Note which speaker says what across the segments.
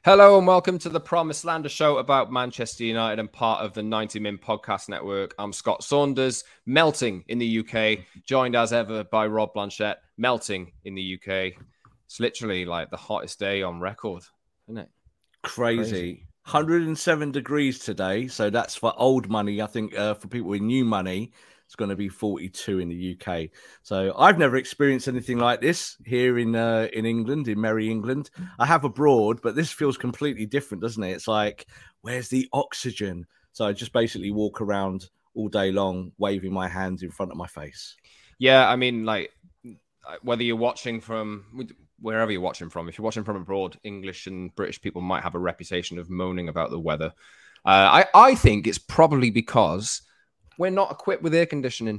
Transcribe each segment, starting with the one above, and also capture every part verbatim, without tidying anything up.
Speaker 1: Hello and welcome to the Promised Land, a show about Manchester United and part of the ninety min podcast network. I'm Scott Saunders, melting in the U K, joined as ever by Rob Blanchette, melting in the U K. It's literally like the hottest day on record, isn't it?
Speaker 2: Crazy. Crazy. one hundred seven degrees today, so that's for old money. I think uh, for people with new money, it's going to be forty-two in the U K. So I've never experienced anything like this here in uh, in England, in merry England. I have abroad, but this feels completely different, doesn't it? It's like, where's the oxygen? So I just basically walk around all day long, waving my hands in front of my face.
Speaker 1: Yeah, I mean, like, whether you're watching from wherever you're watching from, if you're watching from abroad, English and British people might have a reputation of moaning about the weather. Uh, I, I think it's probably because we're not equipped with air conditioning.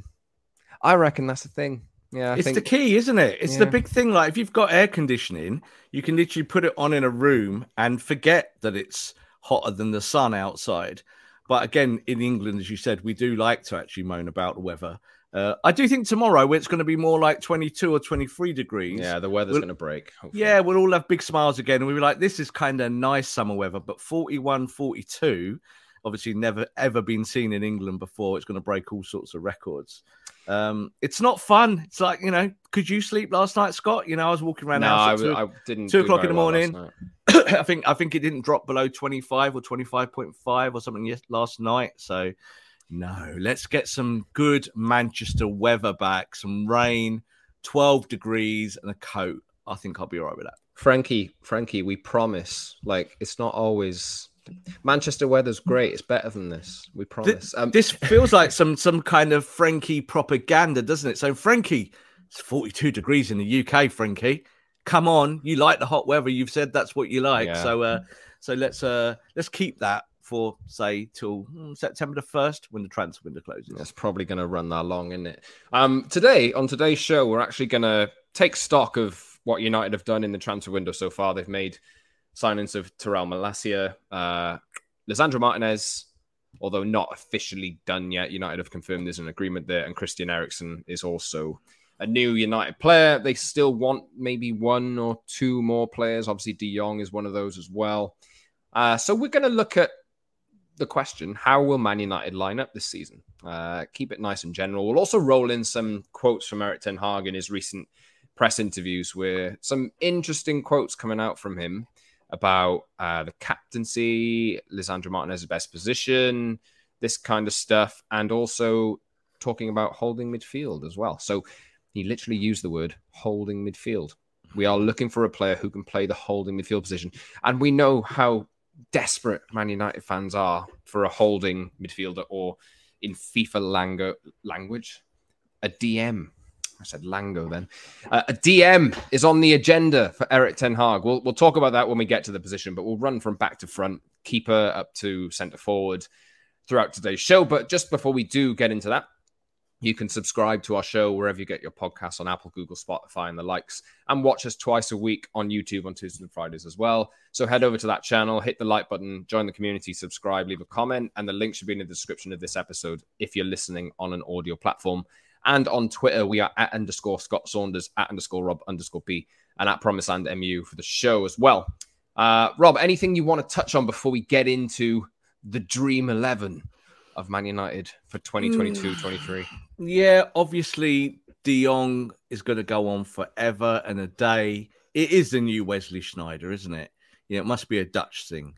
Speaker 1: I reckon that's the thing. Yeah, I
Speaker 2: it's
Speaker 1: think...
Speaker 2: the key, isn't it? It's
Speaker 1: yeah.
Speaker 2: the big thing. Like, if you've got air conditioning, you can literally put it on in a room and forget that it's hotter than the sun outside. But again, in England, as you said, we do like to actually moan about the weather. Uh, I do think tomorrow it's going to be more like twenty-two or twenty-three degrees.
Speaker 1: Yeah, the weather's
Speaker 2: we'll,
Speaker 1: going to break. Hopefully.
Speaker 2: Yeah, we'll all have big smiles again. And we'll be like, this is kind of nice summer weather. But forty-one, forty-two, obviously never, ever been seen in England before. It's going to break all sorts of records. Um, it's not fun. It's like, you know, could you sleep last night, Scott? You know, I was walking around.
Speaker 1: No,
Speaker 2: I,
Speaker 1: I, two, I didn't.
Speaker 2: Two o'clock in the
Speaker 1: well
Speaker 2: morning. I think I think it didn't drop below twenty-five or twenty-five point five or something last night. So, no, let's get some good Manchester weather back. Some rain, twelve degrees and a coat. I think I'll be all right with that.
Speaker 1: Frankie, Frankie, we promise. Like, it's not always... Manchester weather's great. It's better than this. We promise.
Speaker 2: This,
Speaker 1: um,
Speaker 2: this feels like some some kind of Frankie propaganda, doesn't it? So, Frankie, it's forty-two degrees in the U K, Frankie. Come on, you like the hot weather. You've said that's what you like.
Speaker 1: Yeah.
Speaker 2: So, uh, so let's uh, let's keep that for, say, till September the first when the transfer window closes.
Speaker 1: That's probably going to run that long, isn't it? Um, today, on today's show, we're actually going to take stock of what United have done in the transfer window so far. They've made signings of Terrell Malacia, uh, Lisandro Martinez, although not officially done yet. United have confirmed there's an agreement there, and Christian Eriksen is also a new United player. They still want maybe one or two more players. Obviously, De Jong is one of those as well. Uh, so we're going to look at the question, how will Man United line up this season? Uh, keep it nice and general. We'll also roll in some quotes from Erik ten Hag in his recent press interviews, where some interesting quotes coming out from him about uh, the captaincy, Lisandro Martinez's best position, this kind of stuff, and also talking about holding midfield as well. So he literally used the word holding midfield. We are looking for a player who can play the holding midfield position. And we know how desperate Man United fans are for a holding midfielder, or in FIFA lango- language, a D M. I said Lango then. Uh, a D M is on the agenda for Erik ten Hag. We'll, we'll talk about that when we get to the position, but we'll run from back to front, keeper up to centre forward throughout today's show. But just before we do get into that, you can subscribe to our show wherever you get your podcasts, on Apple, Google, Spotify, and the likes, and watch us twice a week on YouTube on Tuesdays and Fridays as well. So head over to that channel, hit the like button, join the community, subscribe, leave a comment, and the link should be in the description of this episode if you're listening on an audio platform. And on Twitter, we are at underscore Scott Saunders, at underscore Rob underscore P, and at Promised Land M U for the show as well. Uh, Rob, anything you want to touch on before we get into the Dream eleven of Man United for twenty twenty-two twenty-three?
Speaker 2: Yeah, obviously, De Jong is going to go on forever and a day. It is the new Wesley Sneijder, isn't it? Yeah, it must be a Dutch thing.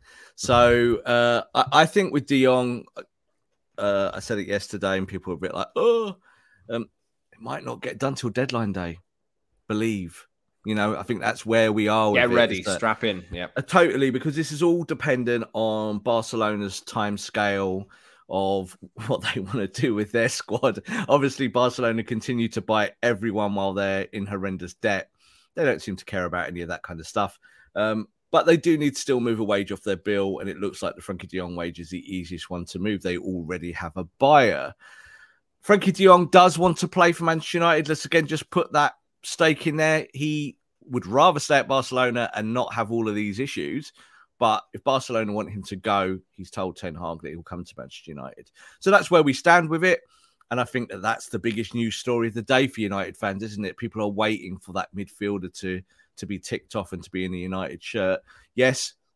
Speaker 2: So uh, I, I think with De Jong, uh, I said it yesterday, and people were a bit like, oh, Um, it might not get done till deadline day. Believe, you know, I think that's where we are.
Speaker 1: Get
Speaker 2: with
Speaker 1: ready,
Speaker 2: it, that,
Speaker 1: strap in. Yeah,
Speaker 2: uh, totally, because this is all dependent on Barcelona's time scale of what they want to do with their squad. Obviously, Barcelona continue to buy everyone while they're in horrendous debt. They don't seem to care about any of that kind of stuff. Um, but they do need to still move a wage off their bill, and it looks like the Frankie de Jong wage is the easiest one to move. They already have a buyer. Frankie de Jong does want to play for Manchester United. Let's again just put that stake in there. He would rather stay at Barcelona and not have all of these issues. But if Barcelona want him to go, he's told Ten Hag that he'll come to Manchester United. So that's where we stand with it. And I think that that's the biggest news story of the day for United fans, isn't it? People are waiting for that midfielder to, to be ticked off and to be in the United shirt. Yes,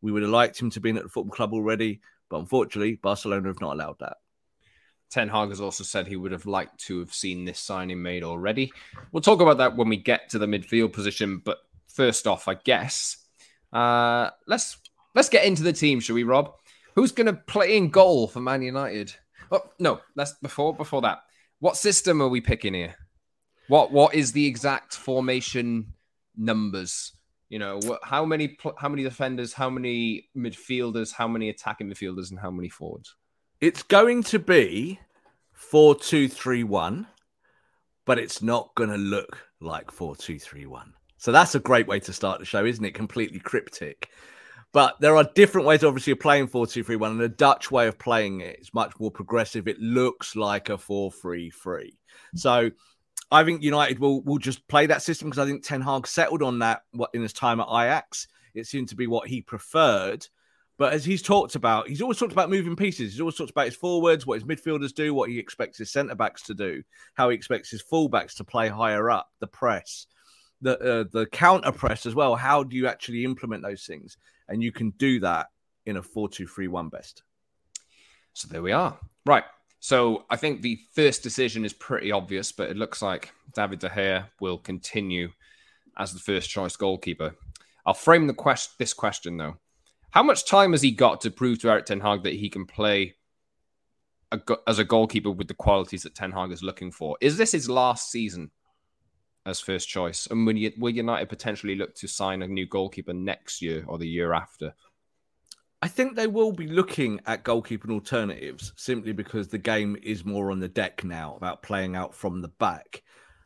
Speaker 2: We would have liked him to be in at the football club already, but unfortunately, Barcelona have not allowed that.
Speaker 1: Ten Hag has also said he would have liked to have seen this signing made already. We'll talk about that when we get to the midfield position. But first off, I guess, uh, let's let's get into the team, shall we, Rob? Who's going to play in goal for Man United? Oh, no, let's before before that. What system are we picking here? What what is the exact formation numbers? You know, what, how many how many defenders, how many midfielders, how many attacking midfielders, and how many forwards?
Speaker 2: It's going to be four two three one, but it's not going to look like four two three one. So that's a great way to start the show, isn't it? Completely cryptic. But there are different ways, obviously, of playing four two three one, and the Dutch way of playing it is much more progressive. It looks like a four three three. So I think United will, will just play that system because I think Ten Hag settled on that in his time at Ajax. It seemed to be what he preferred. But as he's talked about, he's always talked about moving pieces. He's always talked about his forwards, what his midfielders do, what he expects his centre-backs to do, how he expects his full-backs to play higher up, the press, the uh, the counter-press as well. How do you actually implement those things? And you can do that in a four two three one best.
Speaker 1: So there we are. Right. So I think the first decision is pretty obvious, but it looks like David De Gea will continue as the first choice goalkeeper. I'll frame the quest- this question, though. How much time has he got to prove to Erik Ten Hag that he can play a go- as a goalkeeper with the qualities that Ten Hag is looking for? Is this his last season as first choice? And will, you, will United potentially look to sign a new goalkeeper next year or the year after?
Speaker 2: I think they will be looking at goalkeeping alternatives simply because the game is more on the deck now about playing out from the back.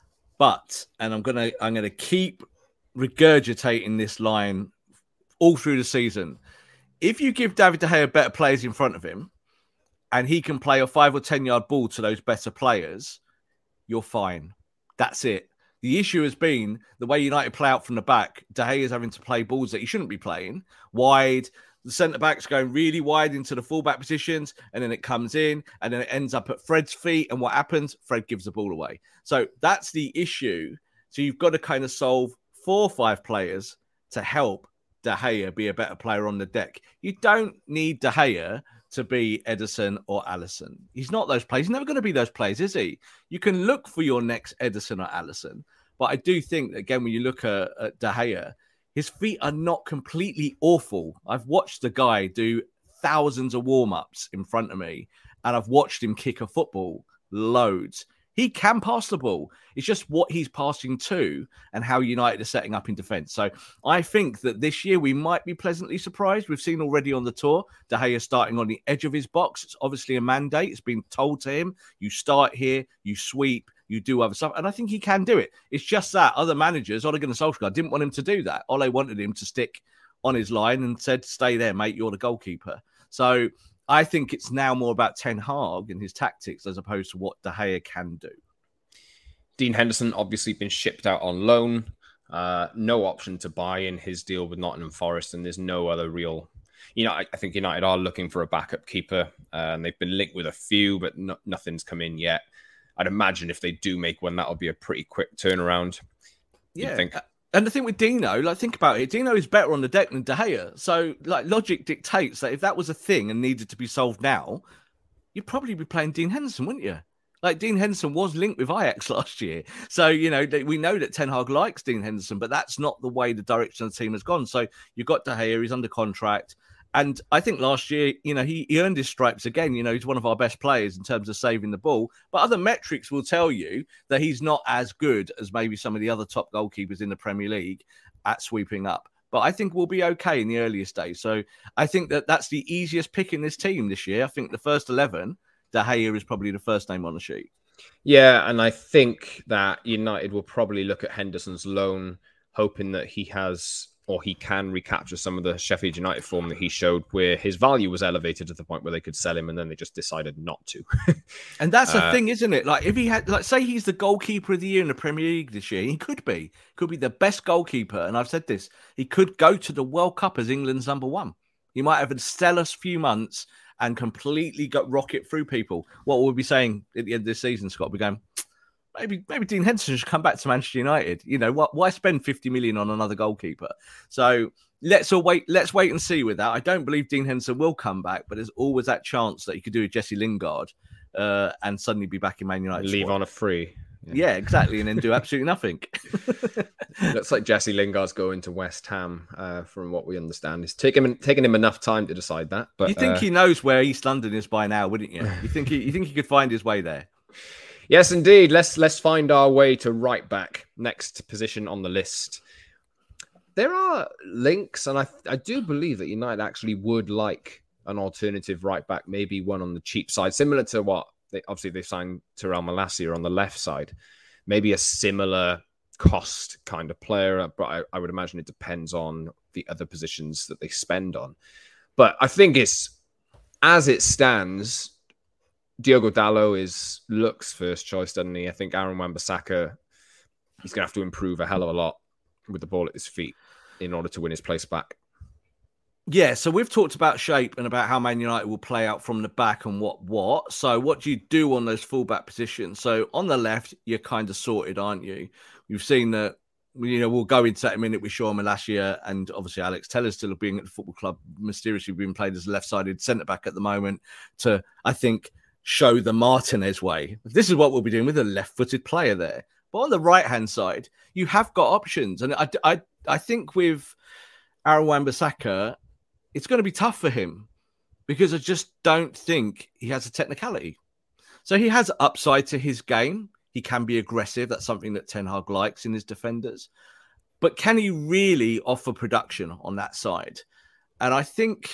Speaker 2: But, and I'm gonna I'm gonna keep regurgitating this line all through the season. If you give David De Gea better players in front of him and he can play a five or ten yard ball to those better players, you're fine. That's it. The issue has been the way United play out from the back. De Gea is having to play balls that he shouldn't be playing wide. The centre-backs going really wide into the full-back positions, and then it comes in, and then it ends up at Fred's feet, and what happens? Fred gives the ball away. So that's the issue. So you've got to kind of solve four or five players to help De Gea be a better player on the deck. You don't need De Gea to be Ederson or Alisson. He's not those players. He's never going to be those players, is he? You can look for your next Ederson or Alisson. But I do think, that, again, when you look at, at De Gea, his feet are not completely awful. I've watched the guy do thousands of warm-ups in front of me, and I've watched him kick a football loads. He can pass the ball. It's just what he's passing to and how United are setting up in defence. So I think that this year we might be pleasantly surprised. We've seen already on the tour, De Gea starting on the edge of his box. It's obviously a mandate. It's been told to him. You start here, you sweep, you do other stuff. And I think he can do it. It's just that other managers, Ole Gunnar Solskjaer, didn't want him to do that. Ole wanted him to stick on his line and said, stay there, mate, you're the goalkeeper. So I think it's now more about Ten Hag and his tactics as opposed to what De Gea can do.
Speaker 1: Dean Henderson obviously been shipped out on loan. Uh, no option to buy in his deal with Nottingham Forest, and there's no other real... You know, I, I think United are looking for a backup keeper, uh, and they've been linked with a few, but no, nothing's come in yet. I'd imagine if they do make one, that'll be a pretty quick turnaround.
Speaker 2: Yeah.
Speaker 1: Think.
Speaker 2: And the thing with Dino, like, think about it. Dino is better on the deck than De Gea. So, like, logic dictates that if that was a thing and needed to be solved now, you'd probably be playing Dean Henderson, wouldn't you? Like, Dean Henderson was linked with Ajax last year. So, you know, we know that Ten Hag likes Dean Henderson, but that's not the way the direction of the team has gone. So you've got De Gea, he's under contract. And I think last year, you know, he, he earned his stripes again. You know, he's one of our best players in terms of saving the ball. But other metrics will tell you that he's not as good as maybe some of the other top goalkeepers in the Premier League at sweeping up. But I think we'll be okay in the earliest days. So I think that that's the easiest pick in this team this year. I think the first eleven, De Gea is probably the first name on the sheet.
Speaker 1: Yeah, and I think that United will probably look at Henderson's loan, hoping that he has... or he can recapture some of the Sheffield United form that he showed where his value was elevated to the point where they could sell him and then they just decided not to.
Speaker 2: And that's the
Speaker 1: uh,
Speaker 2: thing, isn't it? Like, if he had, like, say he's the goalkeeper of the year in the Premier League this year, he could be, could be the best goalkeeper. And I've said this, he could go to the World Cup as England's number one. He might have a stellar few months and completely got rocket through people. What we'll be saying at the end of this season, Scott, we're going, maybe maybe Dean Henderson should come back to Manchester United. You know, what? Why spend fifty million on another goalkeeper? So let's all wait. Let's wait and see with that. I don't believe Dean Henderson will come back, but there's always that chance that he could do a Jesse Lingard uh, and suddenly be back in Man United.
Speaker 1: Leave
Speaker 2: squad.
Speaker 1: on a free.
Speaker 2: Yeah. yeah, exactly, and then do absolutely nothing.
Speaker 1: Looks like Jesse Lingard's going to West Ham, uh, from what we understand. It's taking him, taking him enough time to decide that. But
Speaker 2: you think
Speaker 1: uh,
Speaker 2: he knows where East London is by now, wouldn't you? You think he, you think he could find his way there?
Speaker 1: Yes, indeed. Let's let's find our way to right back, next position on the list. There are links, and I I do believe that United actually would like an alternative right back, maybe one on the cheap side, similar to what they obviously they signed Terrell Malacia on the left side. Maybe a similar cost kind of player, but I, I would imagine it depends on the other positions that they spend on. But I think it's, as it stands, Diogo Dalot is looks first choice, doesn't he? I think Aaron Wan-Bissaka, he's going to have to improve a hell of a lot with the ball at his feet in order to win his place back.
Speaker 2: Yeah, so we've talked about shape and about how Man United will play out from the back and what what. So what do you do on those fullback positions? So on the left, you're kind of sorted, aren't you? We've seen that, you know, we'll go into that in a minute with Sean Malacia and obviously Alex Tellers still being at the football club, mysteriously being played as a left-sided centre-back at the moment to, I think, show the Martinez way. This is what we'll be doing with a left-footed player there. But on the right-hand side, you have got options. And I, I, I think with Aaron Wan-Bissaka, it's going to be tough for him because I just don't think he has a technicality. So he has upside to his game. He can be aggressive. That's something that Ten Hag likes in his defenders. But can he really offer production on that side? And I think,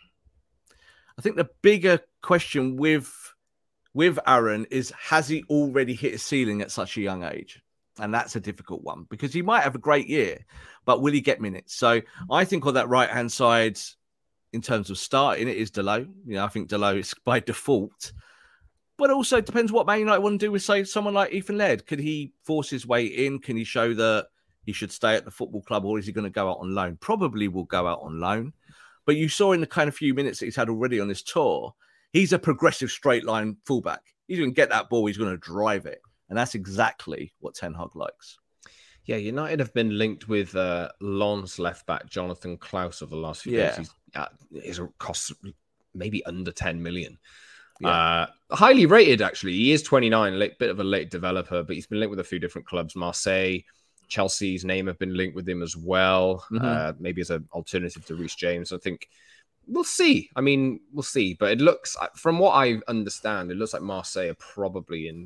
Speaker 2: I think the bigger question with, with Aaron is, has he already hit a ceiling at such a young age? And that's a difficult one because he might have a great year, but will he get minutes? So I think on that right-hand side, in terms of starting, it is Dalot. You know, I think Dalot is by default. But also it depends what Man United want to do with, say, someone like Ethan Laird. Could he force his way in? Can he show that he should stay at the football club, or is he going to go out on loan? Probably will go out on loan. But you saw in the kind of few minutes that he's had already on this tour, he's a progressive straight line fullback. He's going to get that ball. He's going to drive it. And that's exactly what Ten Hag likes.
Speaker 1: Yeah, United have been linked with uh, Lens left back Jonathan Klaus over the last few
Speaker 2: yeah.
Speaker 1: days. He's, uh, his costs maybe under ten million.
Speaker 2: Yeah.
Speaker 1: Uh, highly rated, actually. He is twenty-nine, late, bit of a late developer, but he's been linked with a few different clubs. Marseille, Chelsea's name have been linked with him as well. Mm-hmm. Uh, maybe as an alternative to Reece James. I think we'll see. I mean, we'll see. But it looks, from what I understand, it looks like Marseille are probably in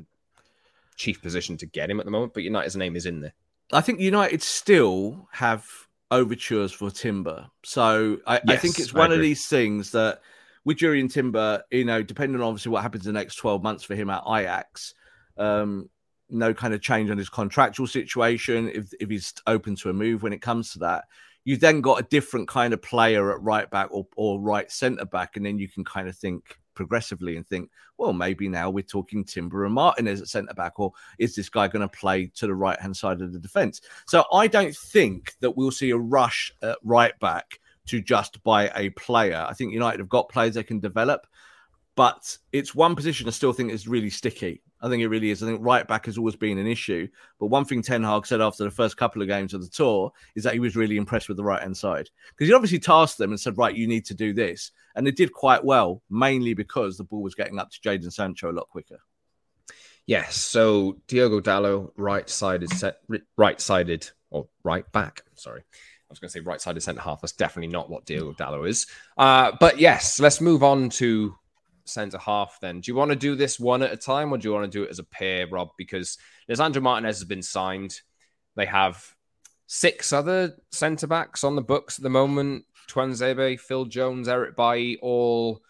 Speaker 1: chief position to get him at the moment, but United's name is in there.
Speaker 2: I think United still have overtures for Timber. So I, yes, I think it's one of these things that with Jurrien Timber, you know, depending on obviously what happens in the next twelve months for him at Ajax, um, no kind of change on his contractual situation, if, if he's open to a move when it comes to that, you've then got a different kind of player at right back or, or right centre back. And then you can kind of think progressively and think, well, maybe now we're talking Timber and Martinez at centre back, or is this guy going to play to the right hand side of the defence? So I don't think that we'll see a rush at right back to just buy a player. I think United have got players they can develop, but it's one position I still think is really sticky. I think it really is. I think right back has always been an issue. But one thing Ten Hag said after the first couple of games of the tour is that he was really impressed with the right-hand side. Because he obviously tasked them and said, right, you need to do this. And they did quite well, mainly because the ball was getting up to Jadon Sancho a lot quicker.
Speaker 1: Yes, so Diogo Dalot, right-sided, set, right-sided, or right back, sorry. I was going to say right-sided centre-half. That's definitely not what Diogo Dalot is. Uh, but yes, let's move on to centre half then. Do you want to do this one at a time, or do you want to do it as a pair, Rob? Because Lisandro Martinez has been signed. They have six other centre backs on the books at the moment. Tuanzebe, Phil Jones, Eric Bailly, all,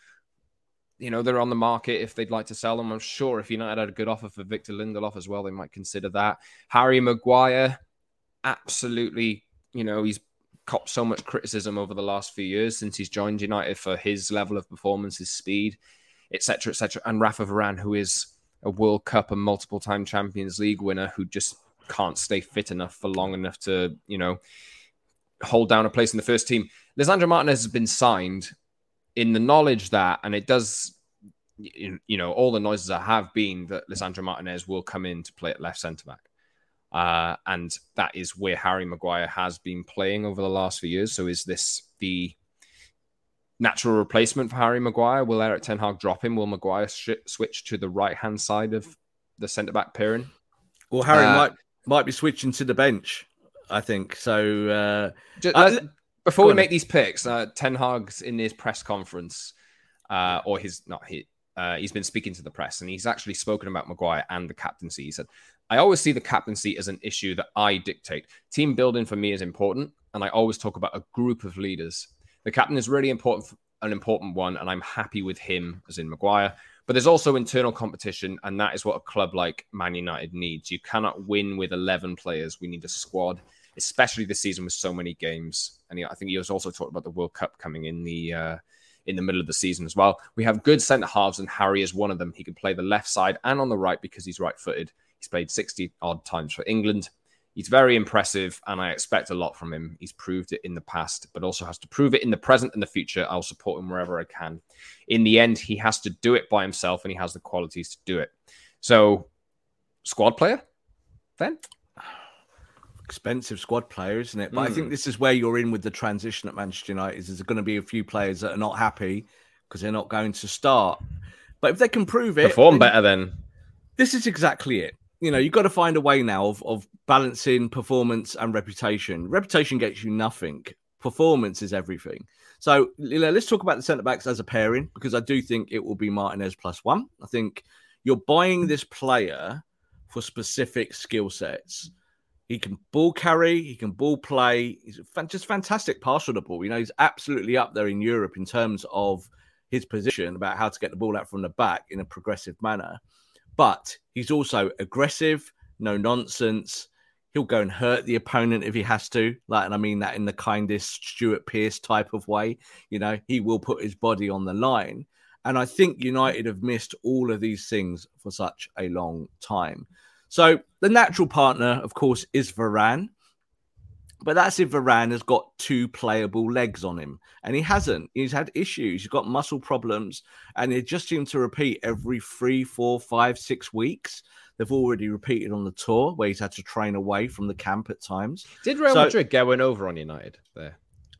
Speaker 1: you know, they're on the market if they'd like to sell them. I'm sure if United had a good offer for Victor Lindelof as well, they might consider that. Harry Maguire, absolutely, you know, he's copped so much criticism over the last few years since he's joined United for his level of performance, his speed, et cetera, et cetera. And Rafa Varane, who is a World Cup and multiple-time Champions League winner who just can't stay fit enough for long enough to, you know, hold down a place in the first team. Lisandro Martinez has been signed in the knowledge that, and it does you, you know, all the noises have been that Lisandro Martinez will come in to play at left centre back. Uh, and that is where Harry Maguire has been playing over the last few years. So is this the natural replacement for Harry Maguire? Will Erik ten Hag drop him? Will Maguire sh- switch to the right-hand side of the centre-back pairing?
Speaker 2: Well, Harry
Speaker 1: uh,
Speaker 2: might might be switching to the bench, I think. So uh,
Speaker 1: just,
Speaker 2: uh,
Speaker 1: before we
Speaker 2: on.
Speaker 1: make these picks, uh, Ten Hag's in his press conference, uh, or his not he, uh, he's been speaking to the press, and he's actually spoken about Maguire and the captaincy. He said, "I always see the captaincy as an issue that I dictate. Team building for me is important, and I always talk about a group of leaders. The captain is really important, an important one, and I'm happy with him, as in Maguire. But there's also internal competition, and that is what a club like Man United needs. You cannot win with eleven players. We need a squad, especially this season with so many games." And I think he was also talking about the World Cup coming in the uh, in the middle of the season as well. "We have good centre halves, and Harry is one of them. He can play the left side and on the right because he's right-footed. He's played sixty odd times for England. He's very impressive, and I expect a lot from him. He's proved it in the past, but also has to prove it in the present and the future. I'll support him wherever I can. In the end, he has to do it by himself, and he has the qualities to do it." So, squad player, then?
Speaker 2: Expensive squad player, isn't it? But
Speaker 1: Mm.
Speaker 2: I think this is where you're in with the transition at Manchester United. Is there's going to be a few players that are not happy because they're not going to start. But if they can prove it...
Speaker 1: Perform better then.
Speaker 2: This is exactly it. You know, you've got to find a way now of, of balancing performance and reputation. Reputation gets you nothing. Performance is everything. So you know, let's talk about the centre-backs as a pairing, because I do think it will be Martinez plus one. I think you're buying this player for specific skill sets. He can ball carry, he can ball play. He's just fantastic passer of the ball. You know, he's absolutely up there in Europe in terms of his position about how to get the ball out from the back in a progressive manner. But he's also aggressive, no nonsense. He'll go and hurt the opponent if he has to. Like, and I mean that in the kindest Stuart Pearce type of way. You know, he will put his body on the line. And I think United have missed all of these things for such a long time. So the natural partner, of course, is Varane. But that's if Varane has got two playable legs on him. And he hasn't. He's had issues. He's got muscle problems. And it just seems to repeat every three, four, five, six weeks. They've already repeated on the tour where he's had to train away from the camp at times.
Speaker 1: Did Real
Speaker 2: so,
Speaker 1: Madrid get one over on United there?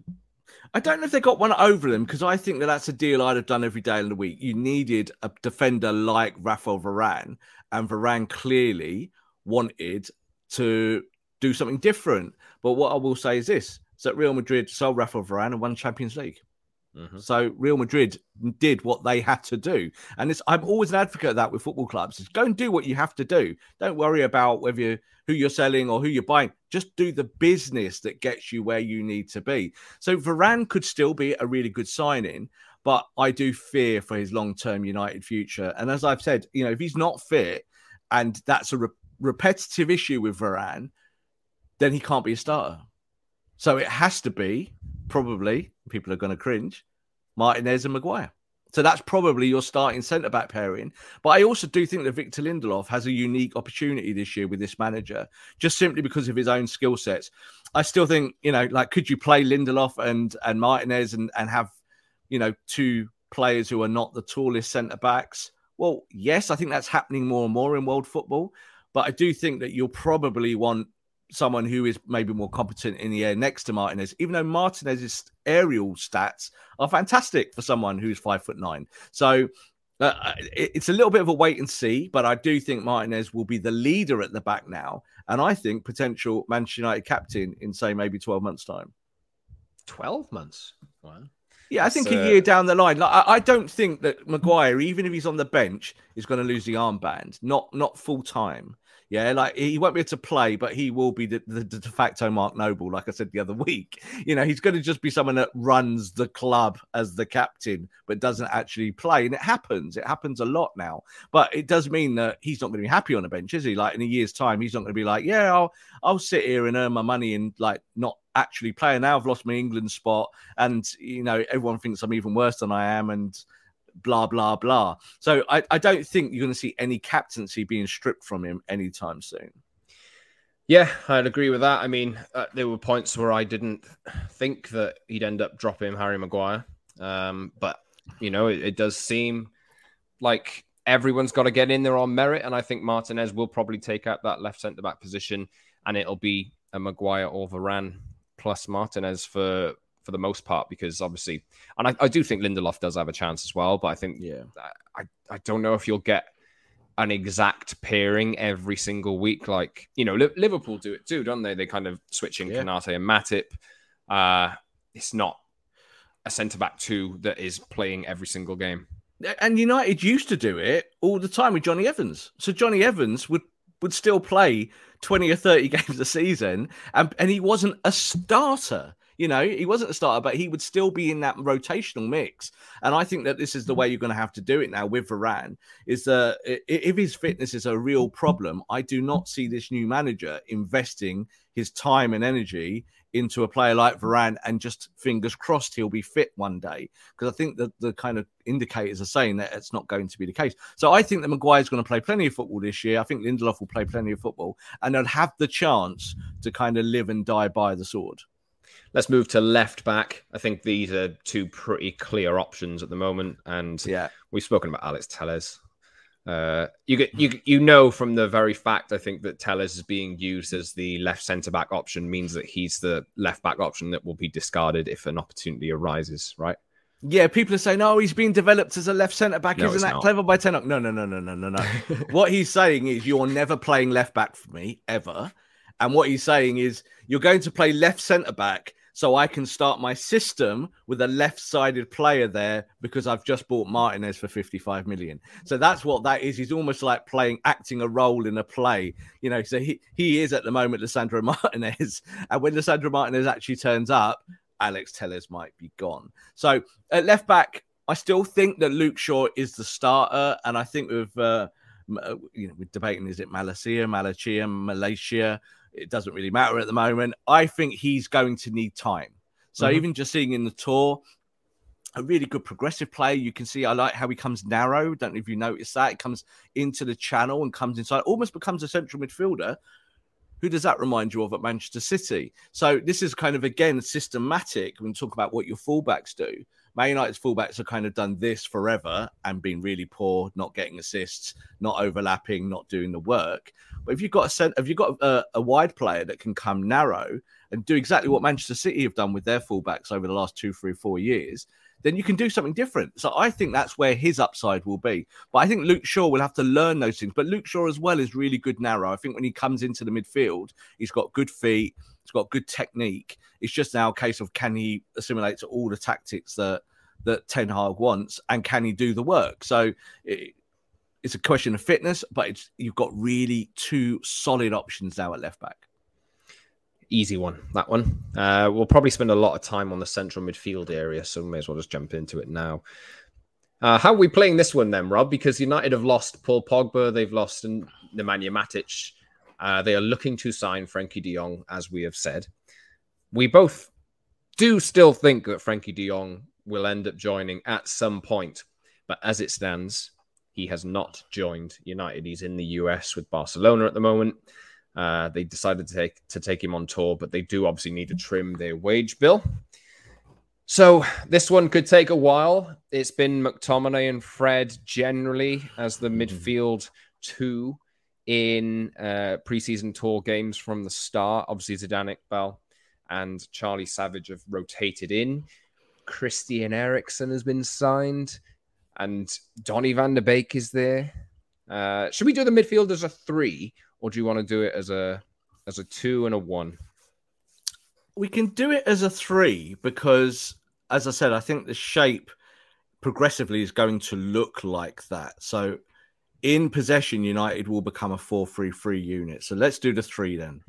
Speaker 2: I don't know if they got one over them, because I think that that's a deal I'd have done every day of the week. You needed a defender like Rafael Varane. And Varane clearly wanted to do something different. But what I will say is this, is that Real Madrid sold Rafael Varane and won Champions League. Mm-hmm. So Real Madrid did what they had to do. And it's, I'm always an advocate of that with football clubs. Is go and do what you have to do. Don't worry about whether you, who you're selling or who you're buying. Just do the business that gets you where you need to be. So Varane could still be a really good signing, but I do fear for his long-term United future. And as I've said, you know, if he's not fit and that's a re- repetitive issue with Varane, then he can't be a starter. So it has to be, probably, people are going to cringe, Martinez and Maguire. So that's probably your starting centre-back pairing. But I also do think that Victor Lindelof has a unique opportunity this year with this manager, just simply because of his own skill sets. I still think, you know, like, could you play Lindelof and, and Martinez and, and have, you know, two players who are not the tallest centre-backs? Well, yes, I think that's happening more and more in world football. But I do think that you'll probably want someone who is maybe more competent in the air next to Martinez, even though Martinez's aerial stats are fantastic for someone who's five foot nine. So uh, it's a little bit of a wait and see, but I do think Martinez will be the leader at the back now. And I think potential Manchester United captain in, say, maybe twelve months' time.
Speaker 1: twelve months? Wow.
Speaker 2: Yeah, I think uh... a year down the line. Like, I, I don't think that Maguire, even if he's on the bench, is going to lose the armband. Not, not full time. Yeah, like he won't be able to play, but he will be the, the, the de facto Mark Noble, like I said the other week. You know, he's going to just be someone that runs the club as the captain, but doesn't actually play. And it happens. It happens a lot now. But it does mean that he's not going to be happy on the bench, is he? Like in a year's time, he's not going to be like, yeah, I'll, I'll sit here and earn my money and like not actually play. Now I've lost my England spot. And, you know, everyone thinks I'm even worse than I am. And blah, blah, blah. So I, I don't think you're going to see any captaincy being stripped from him anytime soon.
Speaker 1: Yeah, I'd agree with that. I mean, uh, there were points where I didn't think that he'd end up dropping Harry Maguire. Um, but, you know, it, it does seem like everyone's got to get in there on merit, and I think Martinez will probably take out that left centre back position, and it'll be a Maguire or Varane plus Martinez for for the most part, because obviously, and I, I do think Lindelof does have a chance as well, but I think
Speaker 2: yeah,
Speaker 1: I I don't know if you'll get an exact pairing every single week. Like, you know, Liverpool do it too, don't they? They kind of switch in yeah. Konate and Matip. Uh, it's not a centre-back two that is playing every single game.
Speaker 2: And United used to do it all the time with Johnny Evans. So Johnny Evans would, would still play twenty or thirty games a season, and, and he wasn't a starter. You know, he wasn't a starter, but he would still be in that rotational mix. And I think that this is the way you're going to have to do it now with Varane, is that if his fitness is a real problem, I do not see this new manager investing his time and energy into a player like Varane and just fingers crossed he'll be fit one day. Because I think that the kind of indicators are saying that it's not going to be the case. So I think that Maguire's going to play plenty of football this year. I think Lindelof will play plenty of football, and they'll have the chance to kind of live and die by the sword.
Speaker 1: Let's move to left back. I think these are two pretty clear options at the moment. And
Speaker 2: yeah,
Speaker 1: we've spoken about Alex Telles. Uh, you get you you know from the very fact, I think, that Telles is being used as the left centre back option means that he's the left back option that will be discarded if an opportunity arises, right?
Speaker 2: Yeah, people are saying, "Oh, he's being developed as a left centre back.
Speaker 1: No,
Speaker 2: Isn't that
Speaker 1: not.
Speaker 2: clever by Ten Hag?" No, no, no, no, no, no, no. What he's saying is, you're never playing left back for me ever. And what he's saying is, you're going to play left centre back, so I can start my system with a left-sided player there because I've just bought Martinez for fifty-five million. So that's what that is. He's almost like playing, acting a role in a play. You know, so he, he is at the moment Lisandro Martinez. And when Lisandro Martinez actually turns up, Alex Telles might be gone. So at left back, I still think that Luke Shaw is the starter. And I think with, uh, you know, we're debating, is it Malacia, Malachia, Malaysia? It doesn't really matter at the moment. I think he's going to need time. So mm-hmm. even just seeing in the tour, a really good progressive play. You can see I like how he comes narrow. Don't know if you noticed that. It comes into the channel and comes inside. Almost becomes a central midfielder. Who does that remind you of at Manchester City? So this is kind of, again, systematic when we talk about what your fullbacks do. Man United's fullbacks have kind of done this forever and been really poor, not getting assists, not overlapping, not doing the work. But if you've got a cent- if you've got a, a wide player that can come narrow and do exactly what Manchester City have done with their fullbacks over the last two, three, four years, then you can do something different. So I think that's where his upside will be. But I think Luke Shaw will have to learn those things. But Luke Shaw as well is really good narrow. I think when he comes into the midfield, he's got good feet, he's got good technique. It's just now a case of, can he assimilate to all the tactics that that Ten Hag wants, and can he do the work? So it, it's a question of fitness, but it's, you've got really two solid options now at left back.
Speaker 1: Easy one, that one. Uh, we'll probably spend a lot of time on the central midfield area, so we may as well just jump into it now. Uh, how are we playing this one then, Rob? Because United have lost Paul Pogba, they've lost Nemanja Matic. Uh, they are looking to sign Frenkie de Jong, as we have said. We both do still think that Frenkie de Jong will end up joining at some point. But as it stands, he has not joined United. He's in the U S with Barcelona at the moment. Uh, they decided to take to take him on tour, but they do obviously need to trim their wage bill. So this one could take a while. It's been McTominay and Fred generally as the midfield two in uh, preseason tour games from the start. Obviously, Zidane Iqbal and Charlie Savage have rotated in. Christian Eriksen has been signed, and Donny van de Beek is there. Uh, should we do the midfield as a three, or do you want to do it as a as a two and a one?
Speaker 2: We can do it as a three because, as I said, I think the shape progressively is going to look like that. So in possession, United will become a four three three unit. So let's do the three then.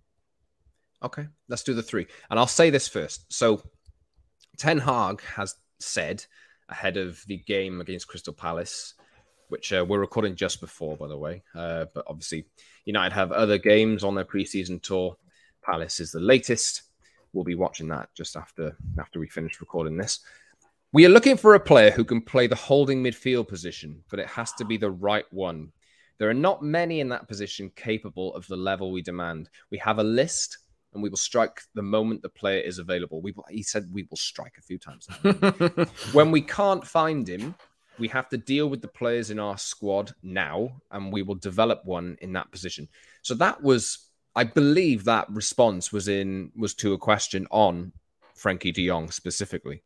Speaker 1: Okay, let's do the three. And I'll say this first. So Ten Hag has said ahead of the game against Crystal Palace, which uh, we're recording just before, by the way. Uh, but obviously, United have other games on their preseason tour. Palace is the latest. We'll be watching that just after, after we finish recording this. We are looking for a player who can play the holding midfield position, but it has to be the right one. There are not many in that position capable of the level we demand. We have a list, and we will strike the moment the player is available. We, he said we will strike a few times. When we can't find him, we have to deal with the players in our squad now, and we will develop one in that position. So that was, I believe, that response was in was to a question on Frankie de Jong specifically.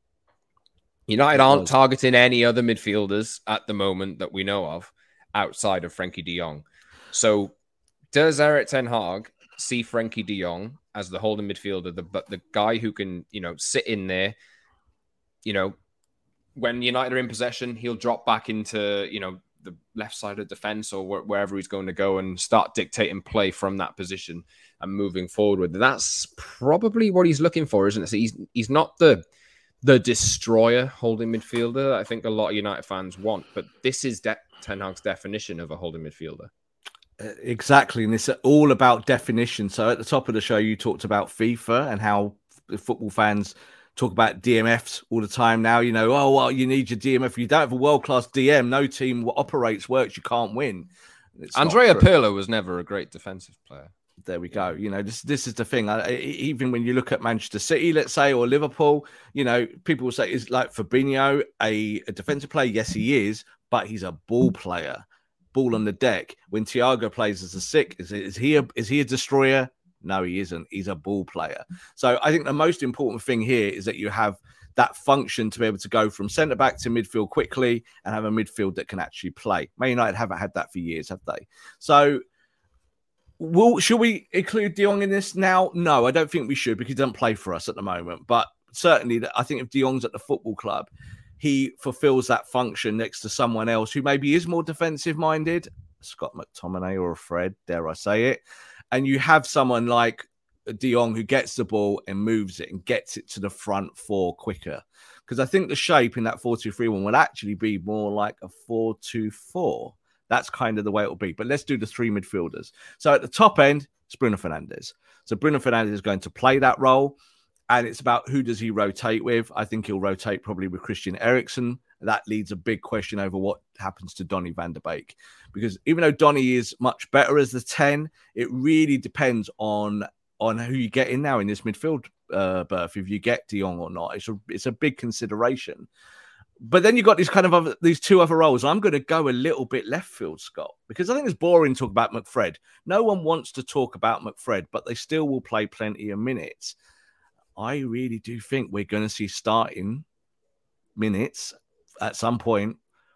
Speaker 1: United aren't targeting any other midfielders at the moment that we know of outside of Frankie de Jong. So does Erik ten Hag see Frankie de Jong as the holding midfielder, the but the guy who can, you know, sit in there, you know, when United are in possession, he'll drop back into, you know, the left side of defense or wh- wherever he's going to go and start dictating play from that position and moving forward with it. That's probably what he's looking for, isn't it? So he's he's not the the destroyer holding midfielder that I think a lot of United fans want, but this is De- Ten Hag's definition of a holding midfielder.
Speaker 2: Exactly, and it's all about definition. So at the top of the show, you talked about FIFA and how football fans talk about D M Fs all the time now. You know, oh, well, you need your D M F. If you don't have a world-class D M, no team operates, works, you can't win.
Speaker 1: It's Andrea Pirlo was never a great defensive player.
Speaker 2: There we go. You know, this this is the thing. I, even when you look at Manchester City, let's say, or Liverpool, you know, people will say, is like Fabinho a, a defensive player? Yes, he is, but he's a ball player, ball on the deck. When Thiago plays as a six, is, is he a, is he a destroyer? No, he isn't. He's a ball player. So I think the most important thing here is that you have that function to be able to go from centre back to midfield quickly and have a midfield that can actually play. Man United haven't had that for years, have they? So. Will, should we include De Jong in this now? No, I don't think we should because he doesn't play for us at the moment. But certainly, I think if De Jong's at the football club, he fulfills that function next to someone else who maybe is more defensive-minded, Scott McTominay or a Fred, dare I say it. And you have someone like De Jong who gets the ball and moves it and gets it to the front four quicker. Because I think the shape in that four two three one would actually be more like a four two four. That's kind of the way it will be. But let's do the three midfielders. So at the top end, it's Bruno Fernandes. So Bruno Fernandes is going to play that role. And it's about who does he rotate with. I think he'll rotate probably with Christian Eriksen. That leads a big question over what happens to Donny van de Beek. Because even though Donny is much better as the ten, it really depends on, on who you get in now in this midfield uh, berth, if you get De Jong or not. It's a, it's a big consideration. But then you've got these kind of other, these two other roles. I'm going to go a little bit left field, Scott, because I think it's boring to talk about McFred. No one wants to talk about McFred, but they still will play plenty of minutes. I really do think we're going to see starting minutes at some point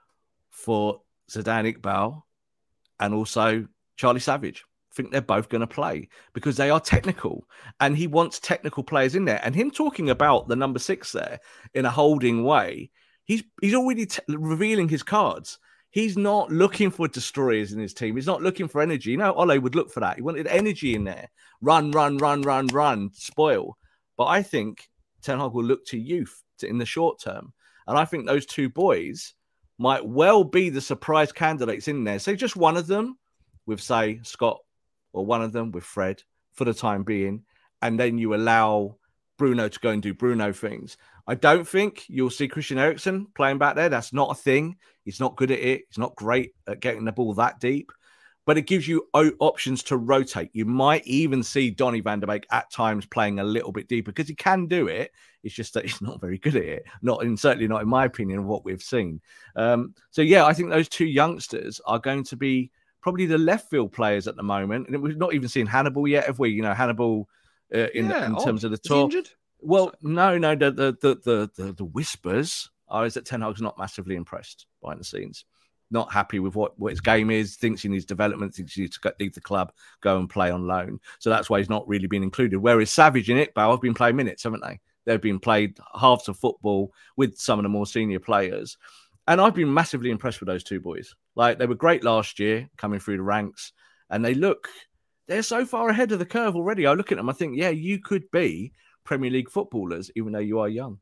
Speaker 2: for Zidane Iqbal and also Charlie Savage. I think they're both going to play because they are technical and he wants technical players in there. And him talking about the number six there in a holding way, He's he's already t- revealing his cards. He's not looking for destroyers in his team. He's not looking for energy. You know, Ole would look for that. He wanted energy in there. Run, run, run, run, run, spoil. But I think Ten Hag will look to youth to, in the short term. And I think those two boys might well be the surprise candidates in there. Say just one of them with, say, Scott, or one of them with Fred for the time being. And then you allow Bruno to go and do Bruno things. I don't think you'll see Christian Eriksen playing back there. That's not a thing. He's not good at it. He's not great at getting the ball that deep. But it gives you options to rotate. You might even see Donny van de Beek at times playing a little bit deeper because he can do it. It's just that he's not very good at it. Not, and certainly not in my opinion of what we've seen. Um, so, yeah, I think those two youngsters are going to be probably the left field players at the moment. And we've not even seen Hannibal yet, have we? You know, Hannibal uh, in, yeah, in terms of the tour. Well, no, no, the the the the, the whispers are is that Ten Hag's not massively impressed behind the scenes, not happy with what, what his game is, thinks he needs development, thinks he needs to leave the club, go and play on loan. So that's why he's not really been included. Whereas Savage and Iqbal have been playing minutes, haven't they? They've been played halves of football with some of the more senior players. And I've been massively impressed with those two boys. Like, they were great last year coming through the ranks, and they look, they're so far ahead of the curve already. I look at them, I think, yeah, you could be Premier League footballers, even though you are young.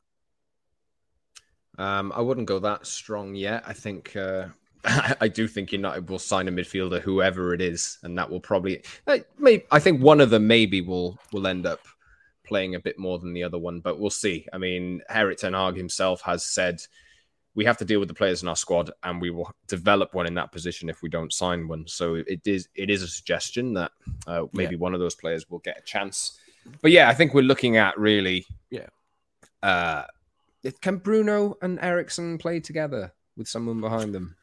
Speaker 1: Um, I wouldn't go that strong yet. I think uh, I do think United will sign a midfielder, whoever it is, and that will probably. I, may, I think one of them maybe will will end up playing a bit more than the other one, but we'll see. I mean, Erik ten Hag himself has said we have to deal with the players in our squad, and we will develop one in that position if we don't sign one. So it is it is a suggestion that uh, maybe yeah. one of those players will get a chance. But yeah, I think we're looking at really,
Speaker 2: yeah.
Speaker 1: Uh, can Bruno and Eriksen play together? with someone behind them?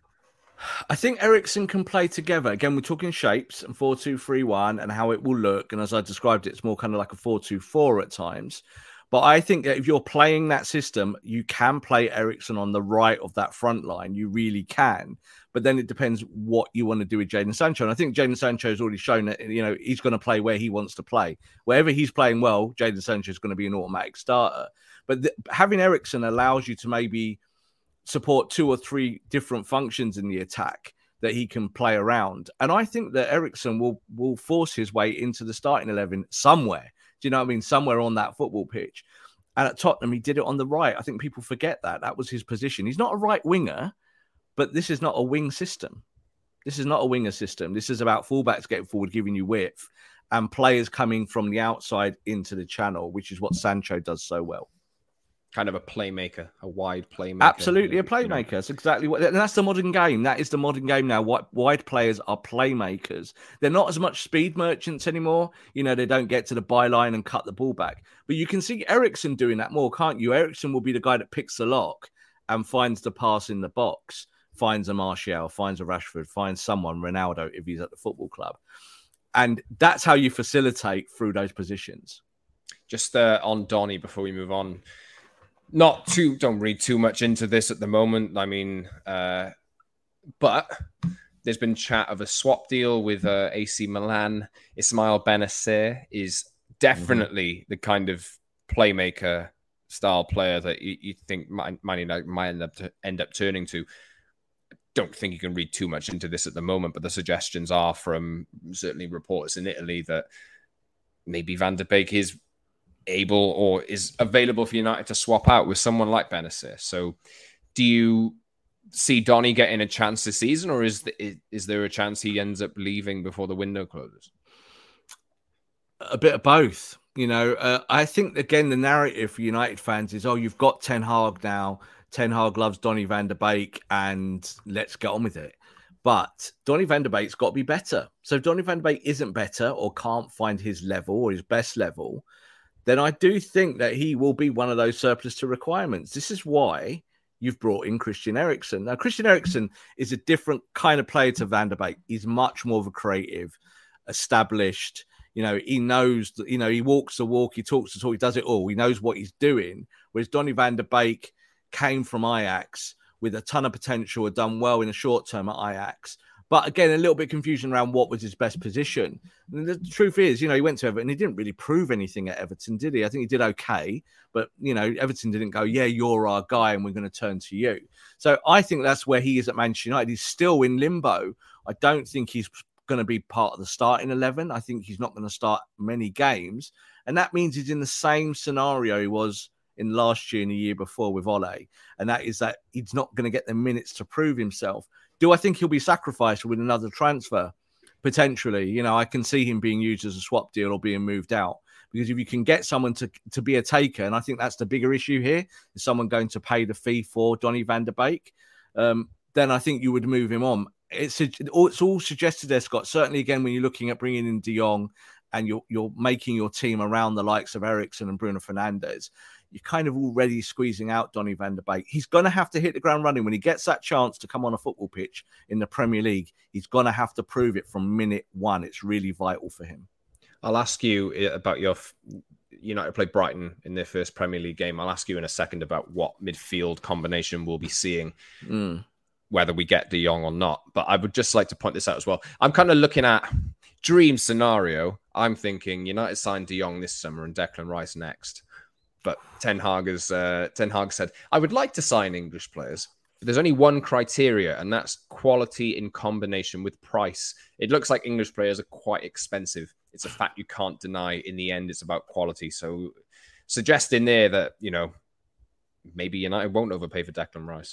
Speaker 2: I think Eriksen can play together. Again, we're talking shapes and four two three one and how it will look. And as I described it, it's more kind of like a four two four at times. But I think that if you're playing that system, you can play Eriksen on the right of that front line. You really can. But then it depends what you want to do with Jadon Sancho. And I think Jadon Sancho has already shown that, you know, he's going to play where he wants to play. Wherever he's playing well, Jadon Sancho is going to be an automatic starter. But th- having Eriksen allows you to maybe support two or three different functions in the attack that he can play around. And I think that Eriksen will, will force his way into the starting eleven somewhere. Do you know what I mean? Somewhere on that football pitch. And at Tottenham, he did it on the right. I think people forget that. That was his position. He's not a right winger, but this is not a wing system. This is not a winger system. This is about fullbacks getting forward, giving you width, and players coming from the outside into the channel, which is what Sancho does so well.
Speaker 1: Kind of a playmaker, a wide playmaker.
Speaker 2: Absolutely a playmaker. That's exactly what, and that's the modern game. That is the modern game now. Wide players are playmakers. They're not as much speed merchants anymore. You know, they don't get to the byline and cut the ball back. But you can see Eriksen doing that more, can't you? Eriksen will be the guy that picks the lock and finds the pass in the box, finds a Martial, finds a Rashford, finds someone, Ronaldo, if he's at the football club. And that's how you facilitate through those positions.
Speaker 1: Just uh, on Donny before we move on. Not too, don't read too much into this at the moment. I mean, uh, but there's been chat of a swap deal with uh, A C Milan. Ismail Benacer is definitely mm-hmm. the kind of playmaker style player that you, you think might, might, might end up to end up turning to. Don't think you can read too much into this at the moment, but the suggestions are from certainly reporters in Italy that maybe Van de Beek is able or is available for United to swap out with someone like Benacer. So do you see Donny getting a chance this season, or is, the, is there a chance he ends up leaving before the window closes?
Speaker 2: A bit of both. You know, uh, I think, again, the narrative for United fans is, oh, you've got Ten Hag now. Ten Hag loves Donny van de Beek and let's get on with it. But Donny van de Beek's got to be better. So if Donny van de Beek isn't better or can't find his level or his best level, then I do think that he will be one of those surplus to requirements. This is why you've brought in Christian Eriksen. Now, Christian Eriksen is a different kind of player to Van de Beek. He's much more of a creative, established. You know, he knows, you know, he walks the walk, he talks the talk, he does it all. He knows what he's doing. Whereas Donny van de Beek came from Ajax with a ton of potential, had done well in the short term at Ajax. But again, a little bit confusion around what was his best position. And the truth is, you know, he went to Everton and he didn't really prove anything at Everton, did he? I think he did okay. But, you know, Everton didn't go, yeah, you're our guy and we're going to turn to you. So I think that's where he is at Manchester United. He's still in limbo. I don't think he's going to be part of the starting eleven. I think he's not going to start many games. And that means he's in the same scenario he was in last year and the year before with Ole. And that is that he's not going to get the minutes to prove himself. Do I think he'll be sacrificed with another transfer? Potentially. You know, I can see him being used as a swap deal or being moved out. Because if you can get someone to, to be a taker, and I think that's the bigger issue here, is someone going to pay the fee for Donny van de Beek, um, then I think you would move him on. It's, it's all suggested there, Scott. Certainly, again, when you're looking at bringing in De Jong and you're, you're making your team around the likes of Eriksen and Bruno Fernandes, you're kind of already squeezing out Donny van de Beek. He's going to have to hit the ground running. When he gets that chance to come on a football pitch in the Premier League, he's going to have to prove it from minute one. It's really vital for him.
Speaker 1: I'll ask you about your United played Brighton in their first Premier League game. I'll ask you in a second about what midfield combination we'll be seeing, mm. whether we get De Jong or not. But I would just like to point this out as well. I'm kind of looking at dream scenario. I'm thinking United signed De Jong this summer and Declan Rice next. But Ten Hag has uh, Ten Hag said, I would like to sign English players, but there's only one criteria, and that's quality in combination with price. It looks like English players are quite expensive. It's a fact you can't deny. In the end, it's about quality. So suggesting there that, you know, maybe United won't overpay for Declan Rice.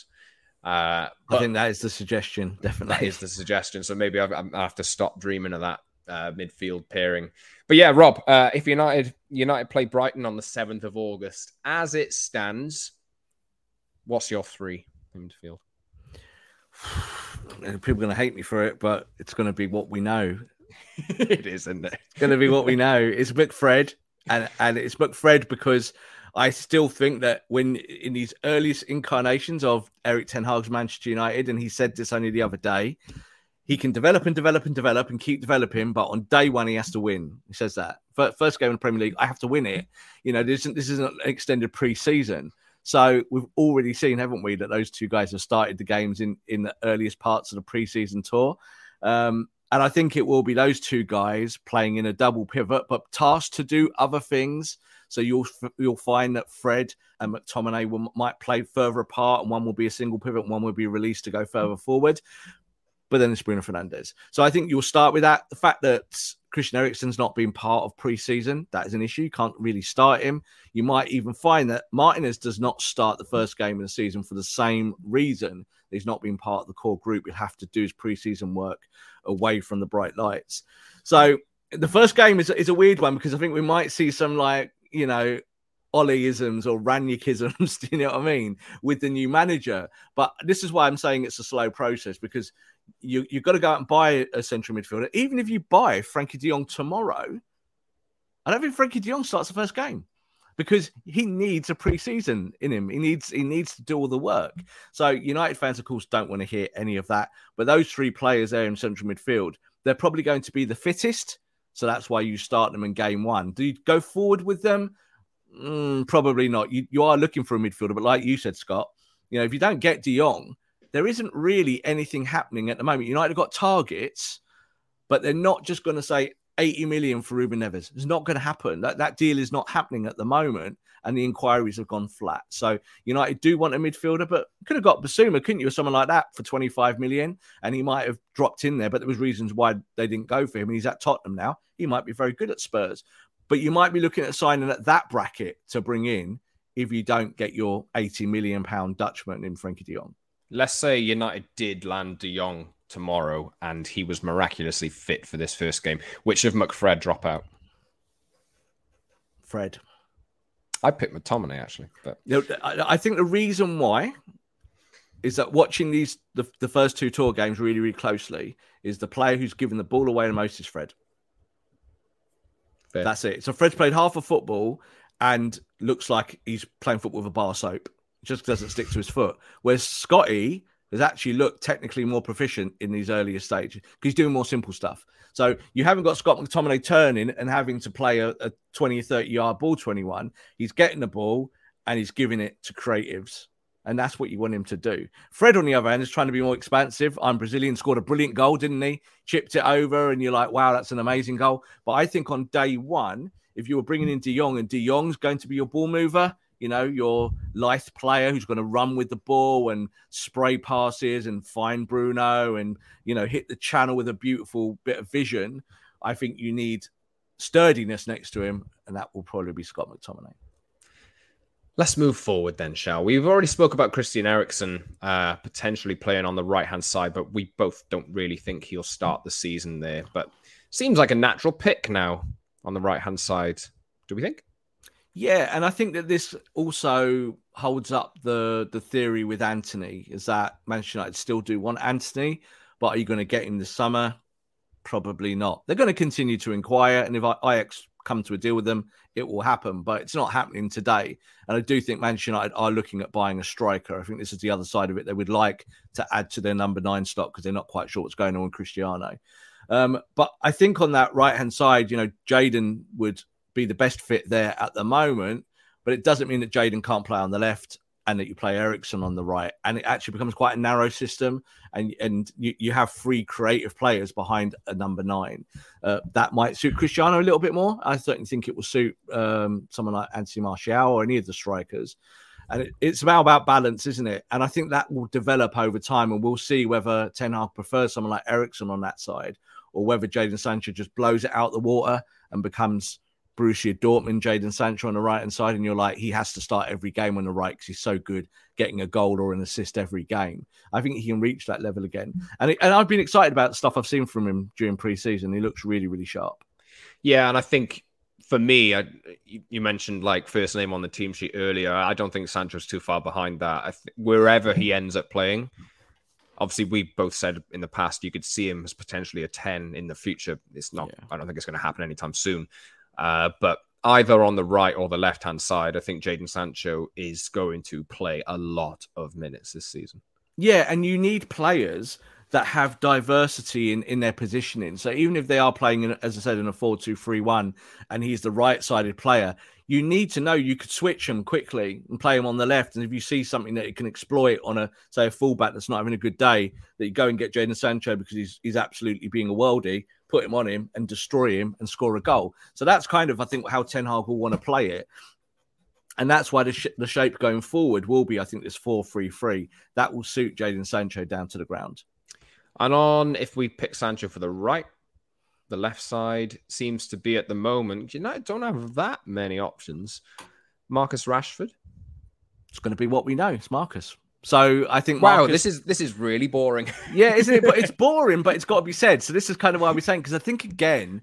Speaker 1: Uh,
Speaker 2: I think that is the suggestion, definitely.
Speaker 1: That is the suggestion. So maybe I've, I have to stop dreaming of that uh, midfield pairing. But yeah, Rob, uh, if United United play Brighton on the seventh of August, as it stands, what's your three in midfield?
Speaker 2: People are going to hate me for it, but it's going to be what we know.
Speaker 1: It is, isn't it?
Speaker 2: It's going to be what we know. It's McFred, and, and it's McFred because I still think that when in these earliest incarnations of Erik ten Hag's Manchester United, and he said this only the other day, he can develop and develop and develop and keep developing, but on day one, he has to win. He says that. First game in the Premier League, I have to win it. You know, this isn't, this isn't an extended pre-season. So we've already seen, haven't we, that those two guys have started the games in, in the earliest parts of the pre-season tour. Um, and I think it will be those two guys playing in a double pivot, but tasked to do other things. So you'll you'll find that Fred and McTominay will, might play further apart, and one will be a single pivot, and one will be released to go further forward. But then it's Bruno Fernandes. So I think you'll start with that. The fact that Christian Eriksen's not been part of pre-season, that is an issue. You can't really start him. You might even find that Martinez does not start the first game of the season for the same reason. He's not been part of the core group. He'll have to do his pre-season work away from the bright lights. So the first game is, is a weird one because I think we might see some, like, you know, Ole-isms or Rangnick-isms, do you know what I mean, with the new manager. But this is why I'm saying it's a slow process, because you, you've got to go out and buy a central midfielder. Even if you buy Frankie de Jong tomorrow, I don't think Frankie de Jong starts the first game because he needs a pre-season in him. He needs he needs to do all the work. So United fans, of course, don't want to hear any of that. But those three players there in central midfield, they're probably going to be the fittest. So that's why you start them in game one. Do you go forward with them? Mm, probably not. You, you are looking for a midfielder, but like you said, Scott, you know, if you don't get de Jong, there isn't really anything happening at the moment. United have got targets, but they're not just going to say eighty million for Ruben Neves. It's not going to happen. That, that deal is not happening at the moment, and the inquiries have gone flat. So United do want a midfielder, but could have got Basuma, couldn't you, or someone like that for twenty-five million, and he might have dropped in there, but there was reasons why they didn't go for him, and he's at Tottenham now. He might be very good at Spurs. But you might be looking at signing at that bracket to bring in if you don't get your eighty million pound Dutchman in Frankie de Jong.
Speaker 1: Let's say United did land de Jong tomorrow and he was miraculously fit for this first game. Which of McFred drop out?
Speaker 2: Fred.
Speaker 1: I picked McTominay, actually. But
Speaker 2: you know, I think the reason why is that watching these the, the first two tour games really, really closely is the player who's given the ball away the most is Fred. Fair. That's it. So Fred's played half of football and looks like he's playing football with a bar soap. Just doesn't stick to his foot. Whereas Scotty has actually looked technically more proficient in these earlier stages because he's doing more simple stuff. So you haven't got Scott McTominay turning and having to play a, a twenty, thirty yard ball twenty-one. He's getting the ball and he's giving it to creatives. And that's what you want him to do. Fred, on the other hand, is trying to be more expansive. I'm Brazilian, scored a brilliant goal, didn't he? Chipped it over and you're like, wow, that's an amazing goal. But I think on day one, if you were bringing in de Jong and de Jong's going to be your ball mover, you know, your lithe player who's going to run with the ball and spray passes and find Bruno and, you know, hit the channel with a beautiful bit of vision, I think you need sturdiness next to him, and that will probably be Scott McTominay.
Speaker 1: Let's move forward then, shall we? We've already spoke about Christian Eriksen uh, potentially playing on the right-hand side, but we both don't really think he'll start the season there. But seems like a natural pick now on the right-hand side. Do we think?
Speaker 2: Yeah, and I think that this also holds up the, the theory with Antony, is that Manchester United still do want Antony, but are you going to get him this summer? Probably not. They're going to continue to inquire, and if Ajax come to a deal with them, it will happen, but it's not happening today. And I do think Manchester United are looking at buying a striker. I think this is the other side of it. They would like to add to their number nine stock because they're not quite sure what's going on with Cristiano. Um, but I think on that right-hand side, you know, Jadon would be the best fit there at the moment, but it doesn't mean that Jadon can't play on the left and that you play Eriksen on the right. And it actually becomes quite a narrow system, and and you, you have three creative players behind a number nine. Uh, that might suit Cristiano a little bit more. I certainly think it will suit um, someone like Anthony Martial or any of the strikers. And it, it's about, about balance, isn't it? And I think that will develop over time, and we'll see whether Ten Hag prefers someone like Eriksen on that side or whether Jadon Sancho just blows it out the water and becomes Borussia Dortmund, Jadon Sancho on the right-hand side, and you're like, he has to start every game on the right because he's so good getting a goal or an assist every game. I think he can reach that level again. And, it, and I've been excited about the stuff I've seen from him during pre-season. He looks really, really sharp.
Speaker 1: Yeah, and I think for me, I, you mentioned like first name on the team sheet earlier. I don't think Sancho's too far behind that. I th- wherever he ends up playing, obviously, we both said in the past you could see him as potentially a ten in the future. It's not. Yeah. I don't think it's going to happen anytime soon. Uh, but either on the right or the left-hand side, I think Jadon Sancho is going to play a lot of minutes this season.
Speaker 2: Yeah, and you need players that have diversity in, in their positioning. So even if they are playing, in, as I said, in a four two three one, and he's the right-sided player, you need to know you could switch him quickly and play him on the left. And if you see something that you can exploit on a, say, a fullback that's not having a good day, that you go and get Jadon Sancho because he's he's absolutely being a worldie, put him on him and destroy him and score a goal. So that's kind of, I think, how Ten Hag will want to play it. And that's why the, sh- the shape going forward will be, I think, this four three three. That will suit Jadon Sancho down to the ground.
Speaker 1: And on, if we pick Sancho for the right, the left side seems to be at the moment, you know, don't have that many options. Marcus Rashford.
Speaker 2: It's going to be what we know. It's Marcus. So I think,
Speaker 1: wow,
Speaker 2: Marcus...
Speaker 1: this is this is really boring.
Speaker 2: Yeah, isn't it? But it's boring, but it's got to be said. So this is kind of why we're saying, because I think, again,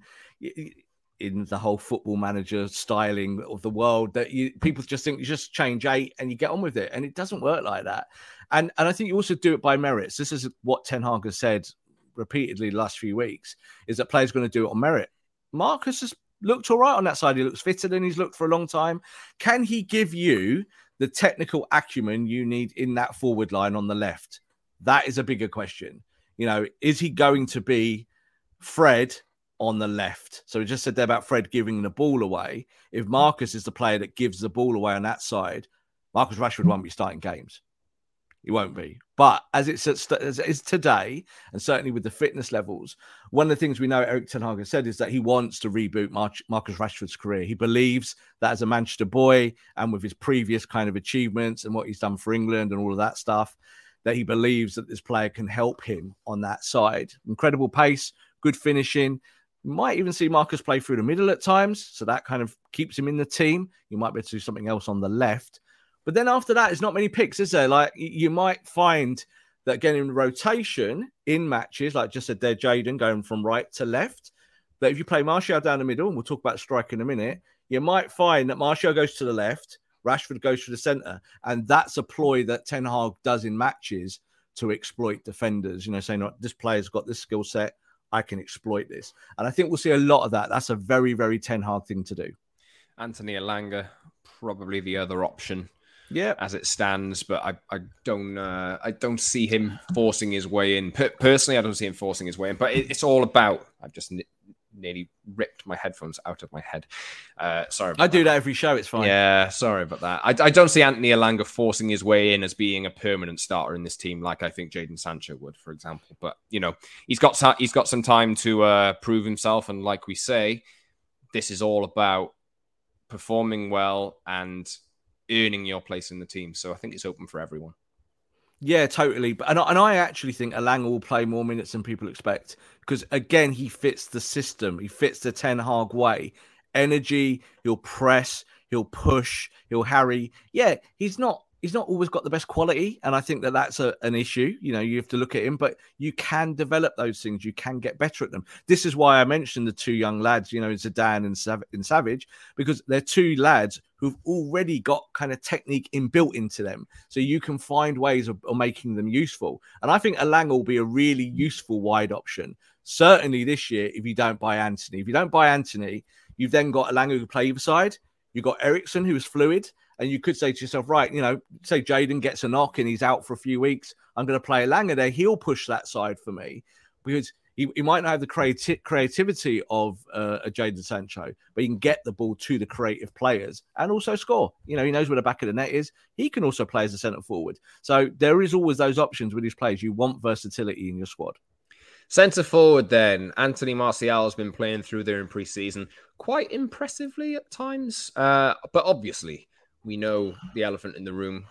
Speaker 2: in the whole football manager styling of the world, that you, people just think you just change eight and you get on with it. And it doesn't work like that. And and I think you also do it by merits. This is what Ten Hag has said repeatedly the last few weeks, is that players are going to do it on merit. Marcus has looked all right on that side. He looks fitter than he's looked for a long time. Can he give you the technical acumen you need in that forward line on the left? That is a bigger question. You know, is he going to be Fred on the left? So we just said there about Fred giving the ball away. If Marcus is the player that gives the ball away on that side, Marcus Rashford won't be starting games. He won't be. But as it's as it is today, and certainly with the fitness levels, one of the things we know Erik ten Hag has said is that he wants to reboot Mar- Marcus Rashford's career. He believes that as a Manchester boy, and with his previous kind of achievements and what he's done for England and all of that stuff, that he believes that this player can help him on that side. Incredible pace, good finishing. You might even see Marcus play through the middle at times, so that kind of keeps him in the team. You might be able to do something else on the left. But then after that, it's not many picks, is there? Like, you might find that getting rotation in matches, like just said there, Jadon going from right to left, that if you play Martial down the middle, and we'll talk about strike in a minute, you might find that Martial goes to the left, Rashford goes to the centre, and that's a ploy that Ten Hag does in matches to exploit defenders, you know, saying, this player's got this skill set, I can exploit this. And I think we'll see a lot of that. That's a very, very Ten Hag thing to do.
Speaker 1: Anthony Elanga, probably the other option.
Speaker 2: Yeah,
Speaker 1: as it stands, but I, I don't uh, I don't see him forcing his way in. Per- personally, I don't see him forcing his way in. But it, it's all about. I've just n- nearly ripped my headphones out of my head. Uh, sorry, about
Speaker 2: I do
Speaker 1: that.
Speaker 2: that every show. It's fine.
Speaker 1: Yeah, sorry about that. I, I don't see Anthony Elanga forcing his way in as being a permanent starter in this team, like I think Jadon Sancho would, for example. But you know, he's got he's got some time to uh, prove himself, and like we say, this is all about performing well and earning your place in the team. So I think it's open for everyone.
Speaker 2: Yeah, totally. But and I, and I actually think Elanga will play more minutes than people expect, because again, he fits the system. He fits the Ten Hag way. Energy, he'll press, he'll push, he'll harry. Yeah, he's not he's not always got the best quality, and I think that that's a, an issue. You know, you have to look at him, but you can develop those things. You can get better at them. This is why I mentioned the two young lads, you know, Zidane and, Sav- and Savage, because they're two lads who've already got kind of technique inbuilt into them. So you can find ways of, of making them useful. And I think Elanga will be a really useful wide option. Certainly this year, if you don't buy Antony. If you don't buy Antony, you've then got Elanga who can play either side. You've got Eriksen, who is fluid. And you could say to yourself, right, you know, say Jadon gets a knock and he's out for a few weeks. I'm going to play Elanga there. He'll push that side for me, because he, he might not have the creati- creativity of uh, a Jadon Sancho, but he can get the ball to the creative players and also score. You know, he knows where the back of the net is. He can also play as a centre forward. So there is always those options with these players. You want versatility in your squad.
Speaker 1: Centre forward then, Anthony Martial has been playing through there in pre-season quite impressively at times. Uh, but obviously, we know the elephant in the room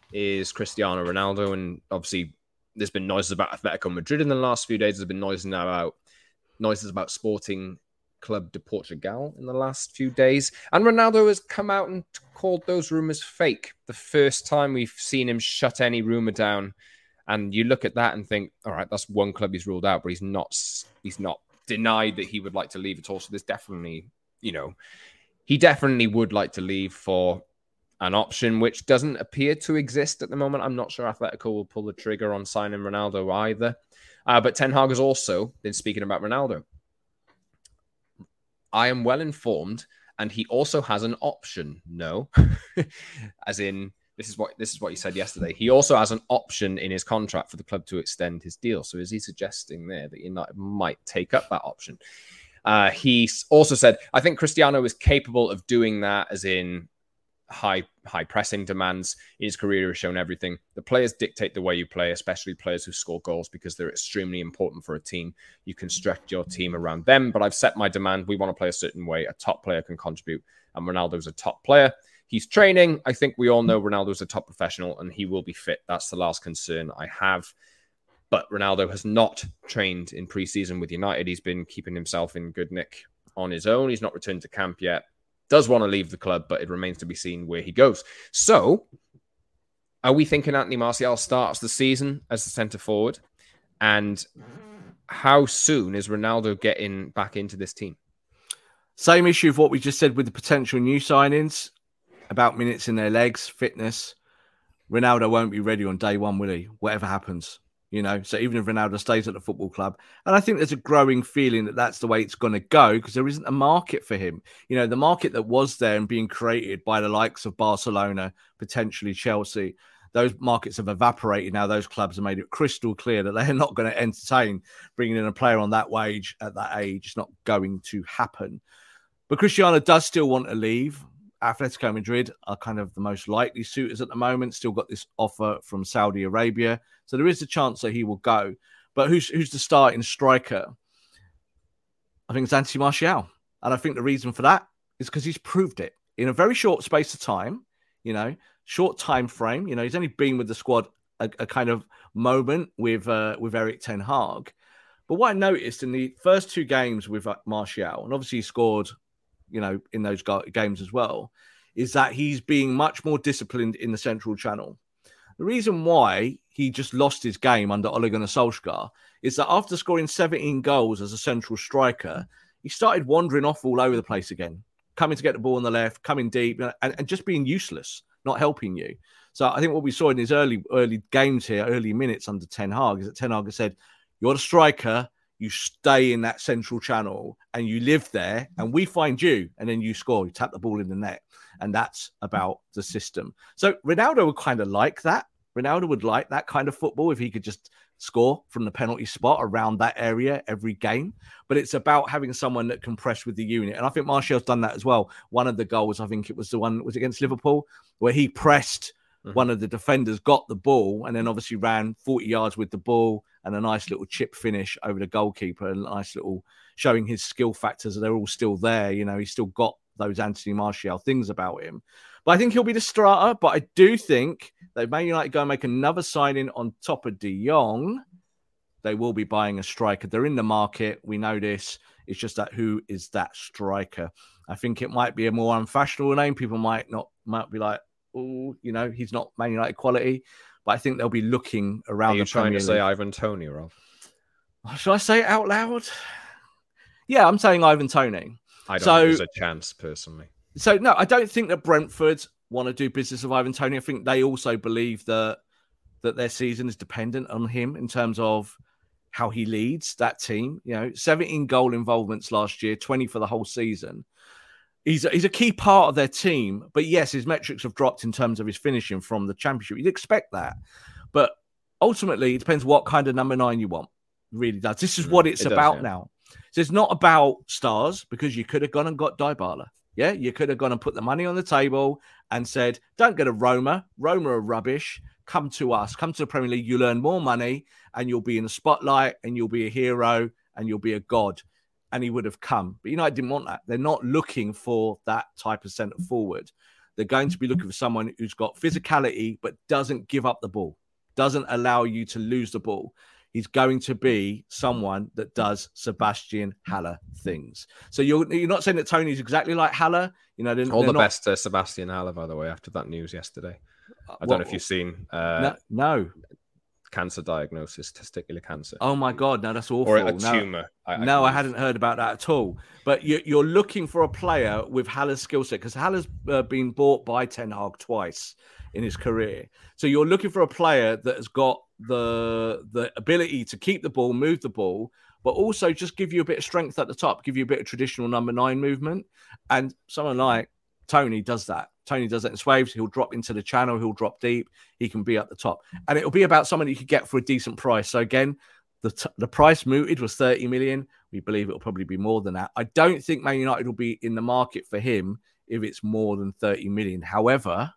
Speaker 1: is Cristiano Ronaldo. And obviously, there's been noises about Atletico Madrid in the last few days. There's been noises now about noises about Sporting Club de Portugal in the last few days. And Ronaldo has come out and called those rumours fake. The first time we've seen him shut any rumour down. And you look at that and think, all right, that's one club he's ruled out, but he's not he's not denied that he would like to leave at all. So there's definitely, you know, he definitely would like to leave for an option which doesn't appear to exist at the moment. I'm not sure Atletico will pull the trigger on signing Ronaldo either. Uh, but Ten Hag has also been speaking about Ronaldo. I am well informed, and he also has an option. No, as in this is what this is what he said yesterday. He also has an option in his contract for the club to extend his deal. So is he suggesting there that United might take up that option? Uh, he also said, I think Cristiano is capable of doing that, as in high high pressing demands. In his career has shown everything. The players dictate the way you play, especially players who score goals, because they're extremely important for a team. You can stretch your team around them, but I've set my demand. We want to play a certain way. A top player can contribute, and Ronaldo's a top player. He's training. I think we all know Ronaldo's a top professional, and he will be fit. That's the last concern I have. But Ronaldo has not trained in pre-season with United. He's been keeping himself in good nick on his own. He's not returned to camp yet. Does want to leave the club, but it remains to be seen where he goes. So, are we thinking Anthony Martial starts the season as the centre forward? And how soon is Ronaldo getting back into this team?
Speaker 2: Same issue of what we just said with the potential new signings about minutes in their legs, fitness. Ronaldo won't be ready on day one, will he? Whatever happens. You know, so even if Ronaldo stays at the football club, and I think there's a growing feeling that that's the way it's going to go, because there isn't a market for him. You know, the market that was there and being created by the likes of Barcelona, potentially Chelsea, those markets have evaporated now. Those clubs have made it crystal clear that they're not going to entertain bringing in a player on that wage at that age. It's not going to happen. But Cristiano does still want to leave. Atletico Madrid are kind of the most likely suitors at the moment. Still got this offer from Saudi Arabia. So there is a chance that he will go. But who's who's the starting striker? I think it's Anthony Martial. And I think the reason for that is because he's proved it in a very short space of time, you know, short time frame. You know, he's only been with the squad a, a kind of moment with uh, with Erik ten Hag. But what I noticed in the first two games with uh, Martial, and obviously he scored, you know, in those games as well, is that he's being much more disciplined in the central channel. The reason why he just lost his game under Ole Gunnar Solskjaer is that after scoring seventeen goals as a central striker, he started wandering off all over the place again, coming to get the ball on the left, coming deep, and, and just being useless, not helping you. So I think what we saw in his early early games here, early minutes under Ten Hag, is that Ten Hag has said, you're the striker, you stay in that central channel and you live there, and we find you, and then you score, you tap the ball in the net. And that's about the system. So Ronaldo would kind of like that. Ronaldo would like that kind of football if he could just score from the penalty spot around that area every game. But it's about having someone that can press with the unit. And I think Martial's done that as well. One of the goals, I think it was the one, was against Liverpool, where he pressed mm-hmm. one of the defenders, got the ball, and then obviously ran forty yards with the ball and a nice little chip finish over the goalkeeper, and a nice little showing his skill factors. They're all still there. You know, he's still got those Anthony Martial things about him. But I think he'll be the starter. But I do think that Man United go and make another signing on top of De Jong. They will be buying a striker. They're in the market. We know this. It's just that who is that striker? I think it might be a more unfashionable name. People might not might be like, oh, you know, he's not Man United quality. But I think they'll be looking around.
Speaker 1: Are you
Speaker 2: the
Speaker 1: trying
Speaker 2: Premier
Speaker 1: to say
Speaker 2: League.
Speaker 1: Ivan Toney, Rob?
Speaker 2: Should I say it out loud? Yeah, I'm saying Ivan Toney.
Speaker 1: I don't
Speaker 2: so,
Speaker 1: think there's a chance, personally.
Speaker 2: So, no, I don't think that Brentford want to do business with Ivan Toney. I think they also believe that that their season is dependent on him in terms of how he leads that team. You know, seventeen goal involvements last year, twenty for the whole season. He's a, he's a key part of their team. But yes, his metrics have dropped in terms of his finishing from the Championship. You'd expect that. But ultimately, it depends what kind of number nine you want. It really does. This is what it's
Speaker 1: it
Speaker 2: about
Speaker 1: does, yeah.
Speaker 2: now. So it's not about stars, because you could have gone and got Dybala. Yeah, you could have gone and put the money on the table and said, don't go to Roma. Roma are rubbish. Come to us. Come to the Premier League. You'll earn more money and you'll be in the spotlight and you'll be a hero and you'll be a god. And he would have come. But United didn't want that. They're not looking for that type of centre forward. They're going to be looking for someone who's got physicality but doesn't give up the ball, doesn't allow you to lose the ball. He's going to be someone that does Sebastian Haller things. So you're you're not saying that Tony's exactly like Haller. You know,
Speaker 1: all the
Speaker 2: not...
Speaker 1: best to Sebastian Haller, by the way, after that news yesterday. I don't what, know if you've seen. Uh,
Speaker 2: no, no.
Speaker 1: Cancer diagnosis, testicular cancer.
Speaker 2: Oh my God, no, that's awful.
Speaker 1: Or a
Speaker 2: no,
Speaker 1: tumor. I, I
Speaker 2: no, I hadn't heard about that at all. But you, you're looking for a player with Haller's skill set, because Haller's uh, been bought by Ten Hag twice in his career. So you're looking for a player that has got the the ability to keep the ball, move the ball, but also just give you a bit of strength at the top, give you a bit of traditional number nine movement. And someone like Tony does that. Tony does that in swaves. He'll drop into the channel. He'll drop deep. He can be at the top. And it'll be about someone you could get for a decent price. So again, the t- the price mooted was thirty million. We believe it'll probably be more than that. I don't think Man United will be in the market for him if it's more than thirty million. However,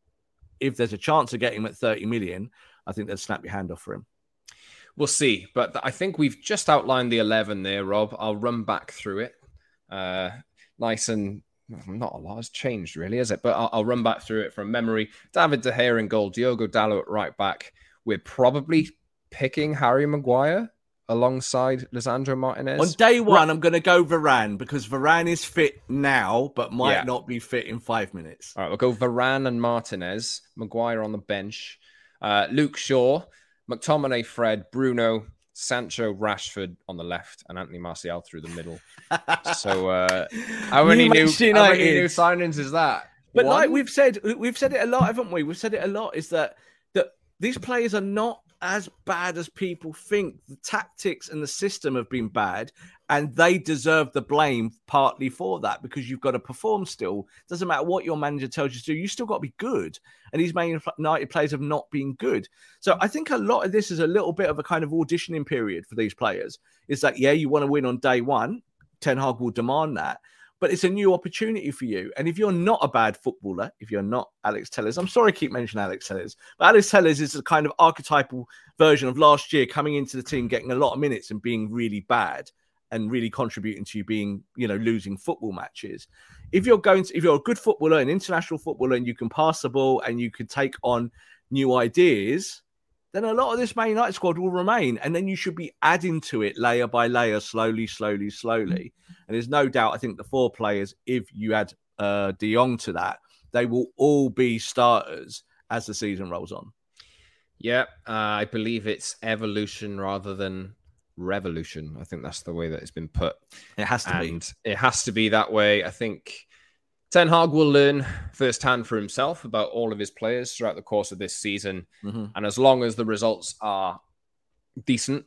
Speaker 2: if there's a chance of getting him at thirty million, I think they'll snap your hand off for him.
Speaker 1: We'll see. But I think we've just outlined the eleven there, Rob. I'll run back through it. Uh, nice and not a lot has changed, really, is it? But I'll, I'll run back through it from memory. David De Gea in goal, Diogo Dalot at right back. We're probably picking Harry Maguire alongside Lisandro Martinez.
Speaker 2: On day one, I'm going to go Varane because Varane is fit now, but might yeah. not be fit in five minutes.
Speaker 1: All right, we'll go Varane and Martinez. Maguire on the bench. Uh, Luke Shaw, McTominay, Fred, Bruno, Sancho, Rashford on the left, and Anthony Martial through the middle. So, uh, how many new, how many new signings is that?
Speaker 2: But One? like we've said, we've said it a lot, haven't we? We've said it a lot. Is that that these players are not as bad as people think. The tactics and the system have been bad, and they deserve the blame partly for that because you've got to perform still. Doesn't matter what your manager tells you to do, you still got to be good. And these Man United players have not been good. So I think a lot of this is a little bit of a kind of auditioning period for these players. It's like, yeah, you want to win on day one. Ten Hag will demand that. But it's a new opportunity for you. And if you're not a bad footballer, if you're not Alex Telles, I'm sorry I keep mentioning Alex Telles, but Alex Telles is a kind of archetypal version of last year, coming into the team, getting a lot of minutes and being really bad and really contributing to you being, you know, losing football matches. If you're going to, if you're a good footballer, an international footballer, and you can pass the ball and you can take on new ideas, then a lot of this Man United squad will remain. And then you should be adding to it layer by layer, slowly, slowly, slowly. And there's no doubt, I think the four players, if you add uh, De Jong to that, they will all be starters as the season rolls on.
Speaker 1: Yeah, uh, I believe it's evolution rather than revolution. I think that's the way that it's been put.
Speaker 2: It has to
Speaker 1: and
Speaker 2: be.
Speaker 1: It has to be that way. I think Ten Hag will learn firsthand for himself about all of his players throughout the course of this season. Mm-hmm. And as long as the results are decent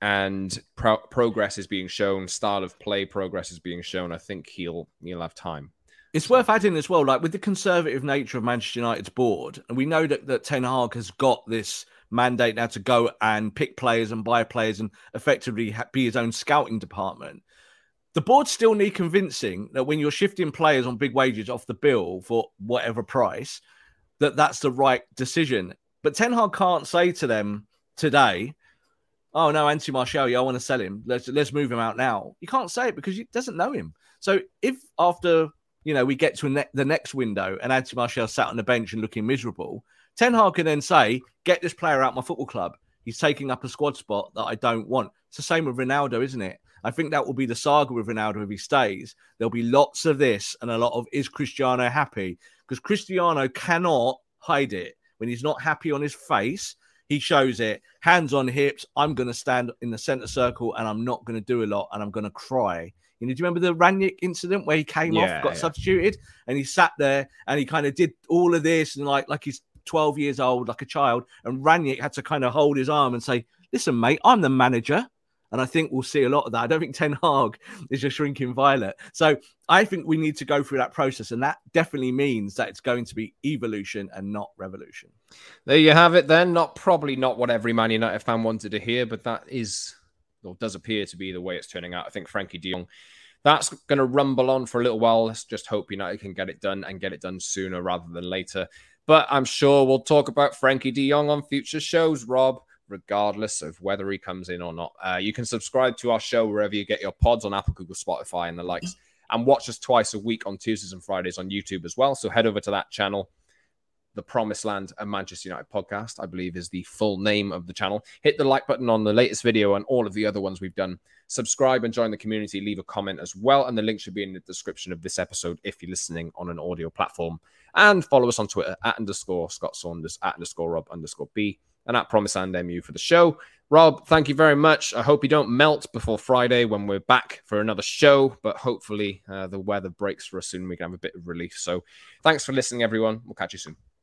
Speaker 1: and pro- progress is being shown, style of play progress is being shown, I think he'll he'll have time.
Speaker 2: It's worth adding as well, like with the conservative nature of Manchester United's board, and we know that, that Ten Hag has got this mandate now to go and pick players and buy players and effectively be his own scouting department. The board still need convincing that when you're shifting players on big wages off the bill for whatever price, that that's the right decision. But Ten Hag can't say to them today, oh, no, Anthony Martial, yeah, I want to sell him. Let's let's move him out now. You can't say it because he doesn't know him. So if after, you know, we get to ne- the next window and Anthony Martial sat on the bench and looking miserable, Ten Hag can then say, get this player out of my football club. He's taking up a squad spot that I don't want. It's the same with Ronaldo, isn't it? I think that will be the saga with Ronaldo if he stays. There'll be lots of this and a lot of, is Cristiano happy? Because Cristiano cannot hide it. When he's not happy on his face, he shows it. Hands on hips, I'm going to stand in the centre circle and I'm not going to do a lot and I'm going to cry. You know, do you remember the Rangnick incident where he came yeah, off, got yeah. substituted, and he sat there and he kind of did all of this and like, like he's twelve years old, like a child, and Rangnick had to kind of hold his arm and say, listen, mate, I'm the manager. And I think we'll see a lot of that. I don't think Ten Hag is a shrinking violet. So I think we need to go through that process. And that definitely means that it's going to be evolution and not revolution.
Speaker 1: There you have it then. Not probably not what every Man United fan wanted to hear, but that is, or does appear to be the way it's turning out. I think Frankie de Jong, that's going to rumble on for a little while. Let's just hope United can get it done and get it done sooner rather than later. But I'm sure we'll talk about Frankie de Jong on future shows, Rob, regardless of whether he comes in or not. Uh, you can subscribe to our show wherever you get your pods on Apple, Google, Spotify, and the likes. And watch us twice a week on Tuesdays and Fridays on YouTube as well. So head over to that channel. The Promised Land, a Manchester United podcast, I believe is the full name of the channel. Hit the like button on the latest video and all of the other ones we've done. Subscribe and join the community. Leave a comment as well. And the link should be in the description of this episode if you're listening on an audio platform. And follow us on Twitter at underscore Scott Saunders, at underscore Rob underscore B, and at Promised Land M U for the show. Rob, thank you very much. I hope you don't melt before Friday when we're back for another show, but hopefully uh, the weather breaks for us soon. We can have a bit of relief. So thanks for listening, everyone. We'll catch you soon.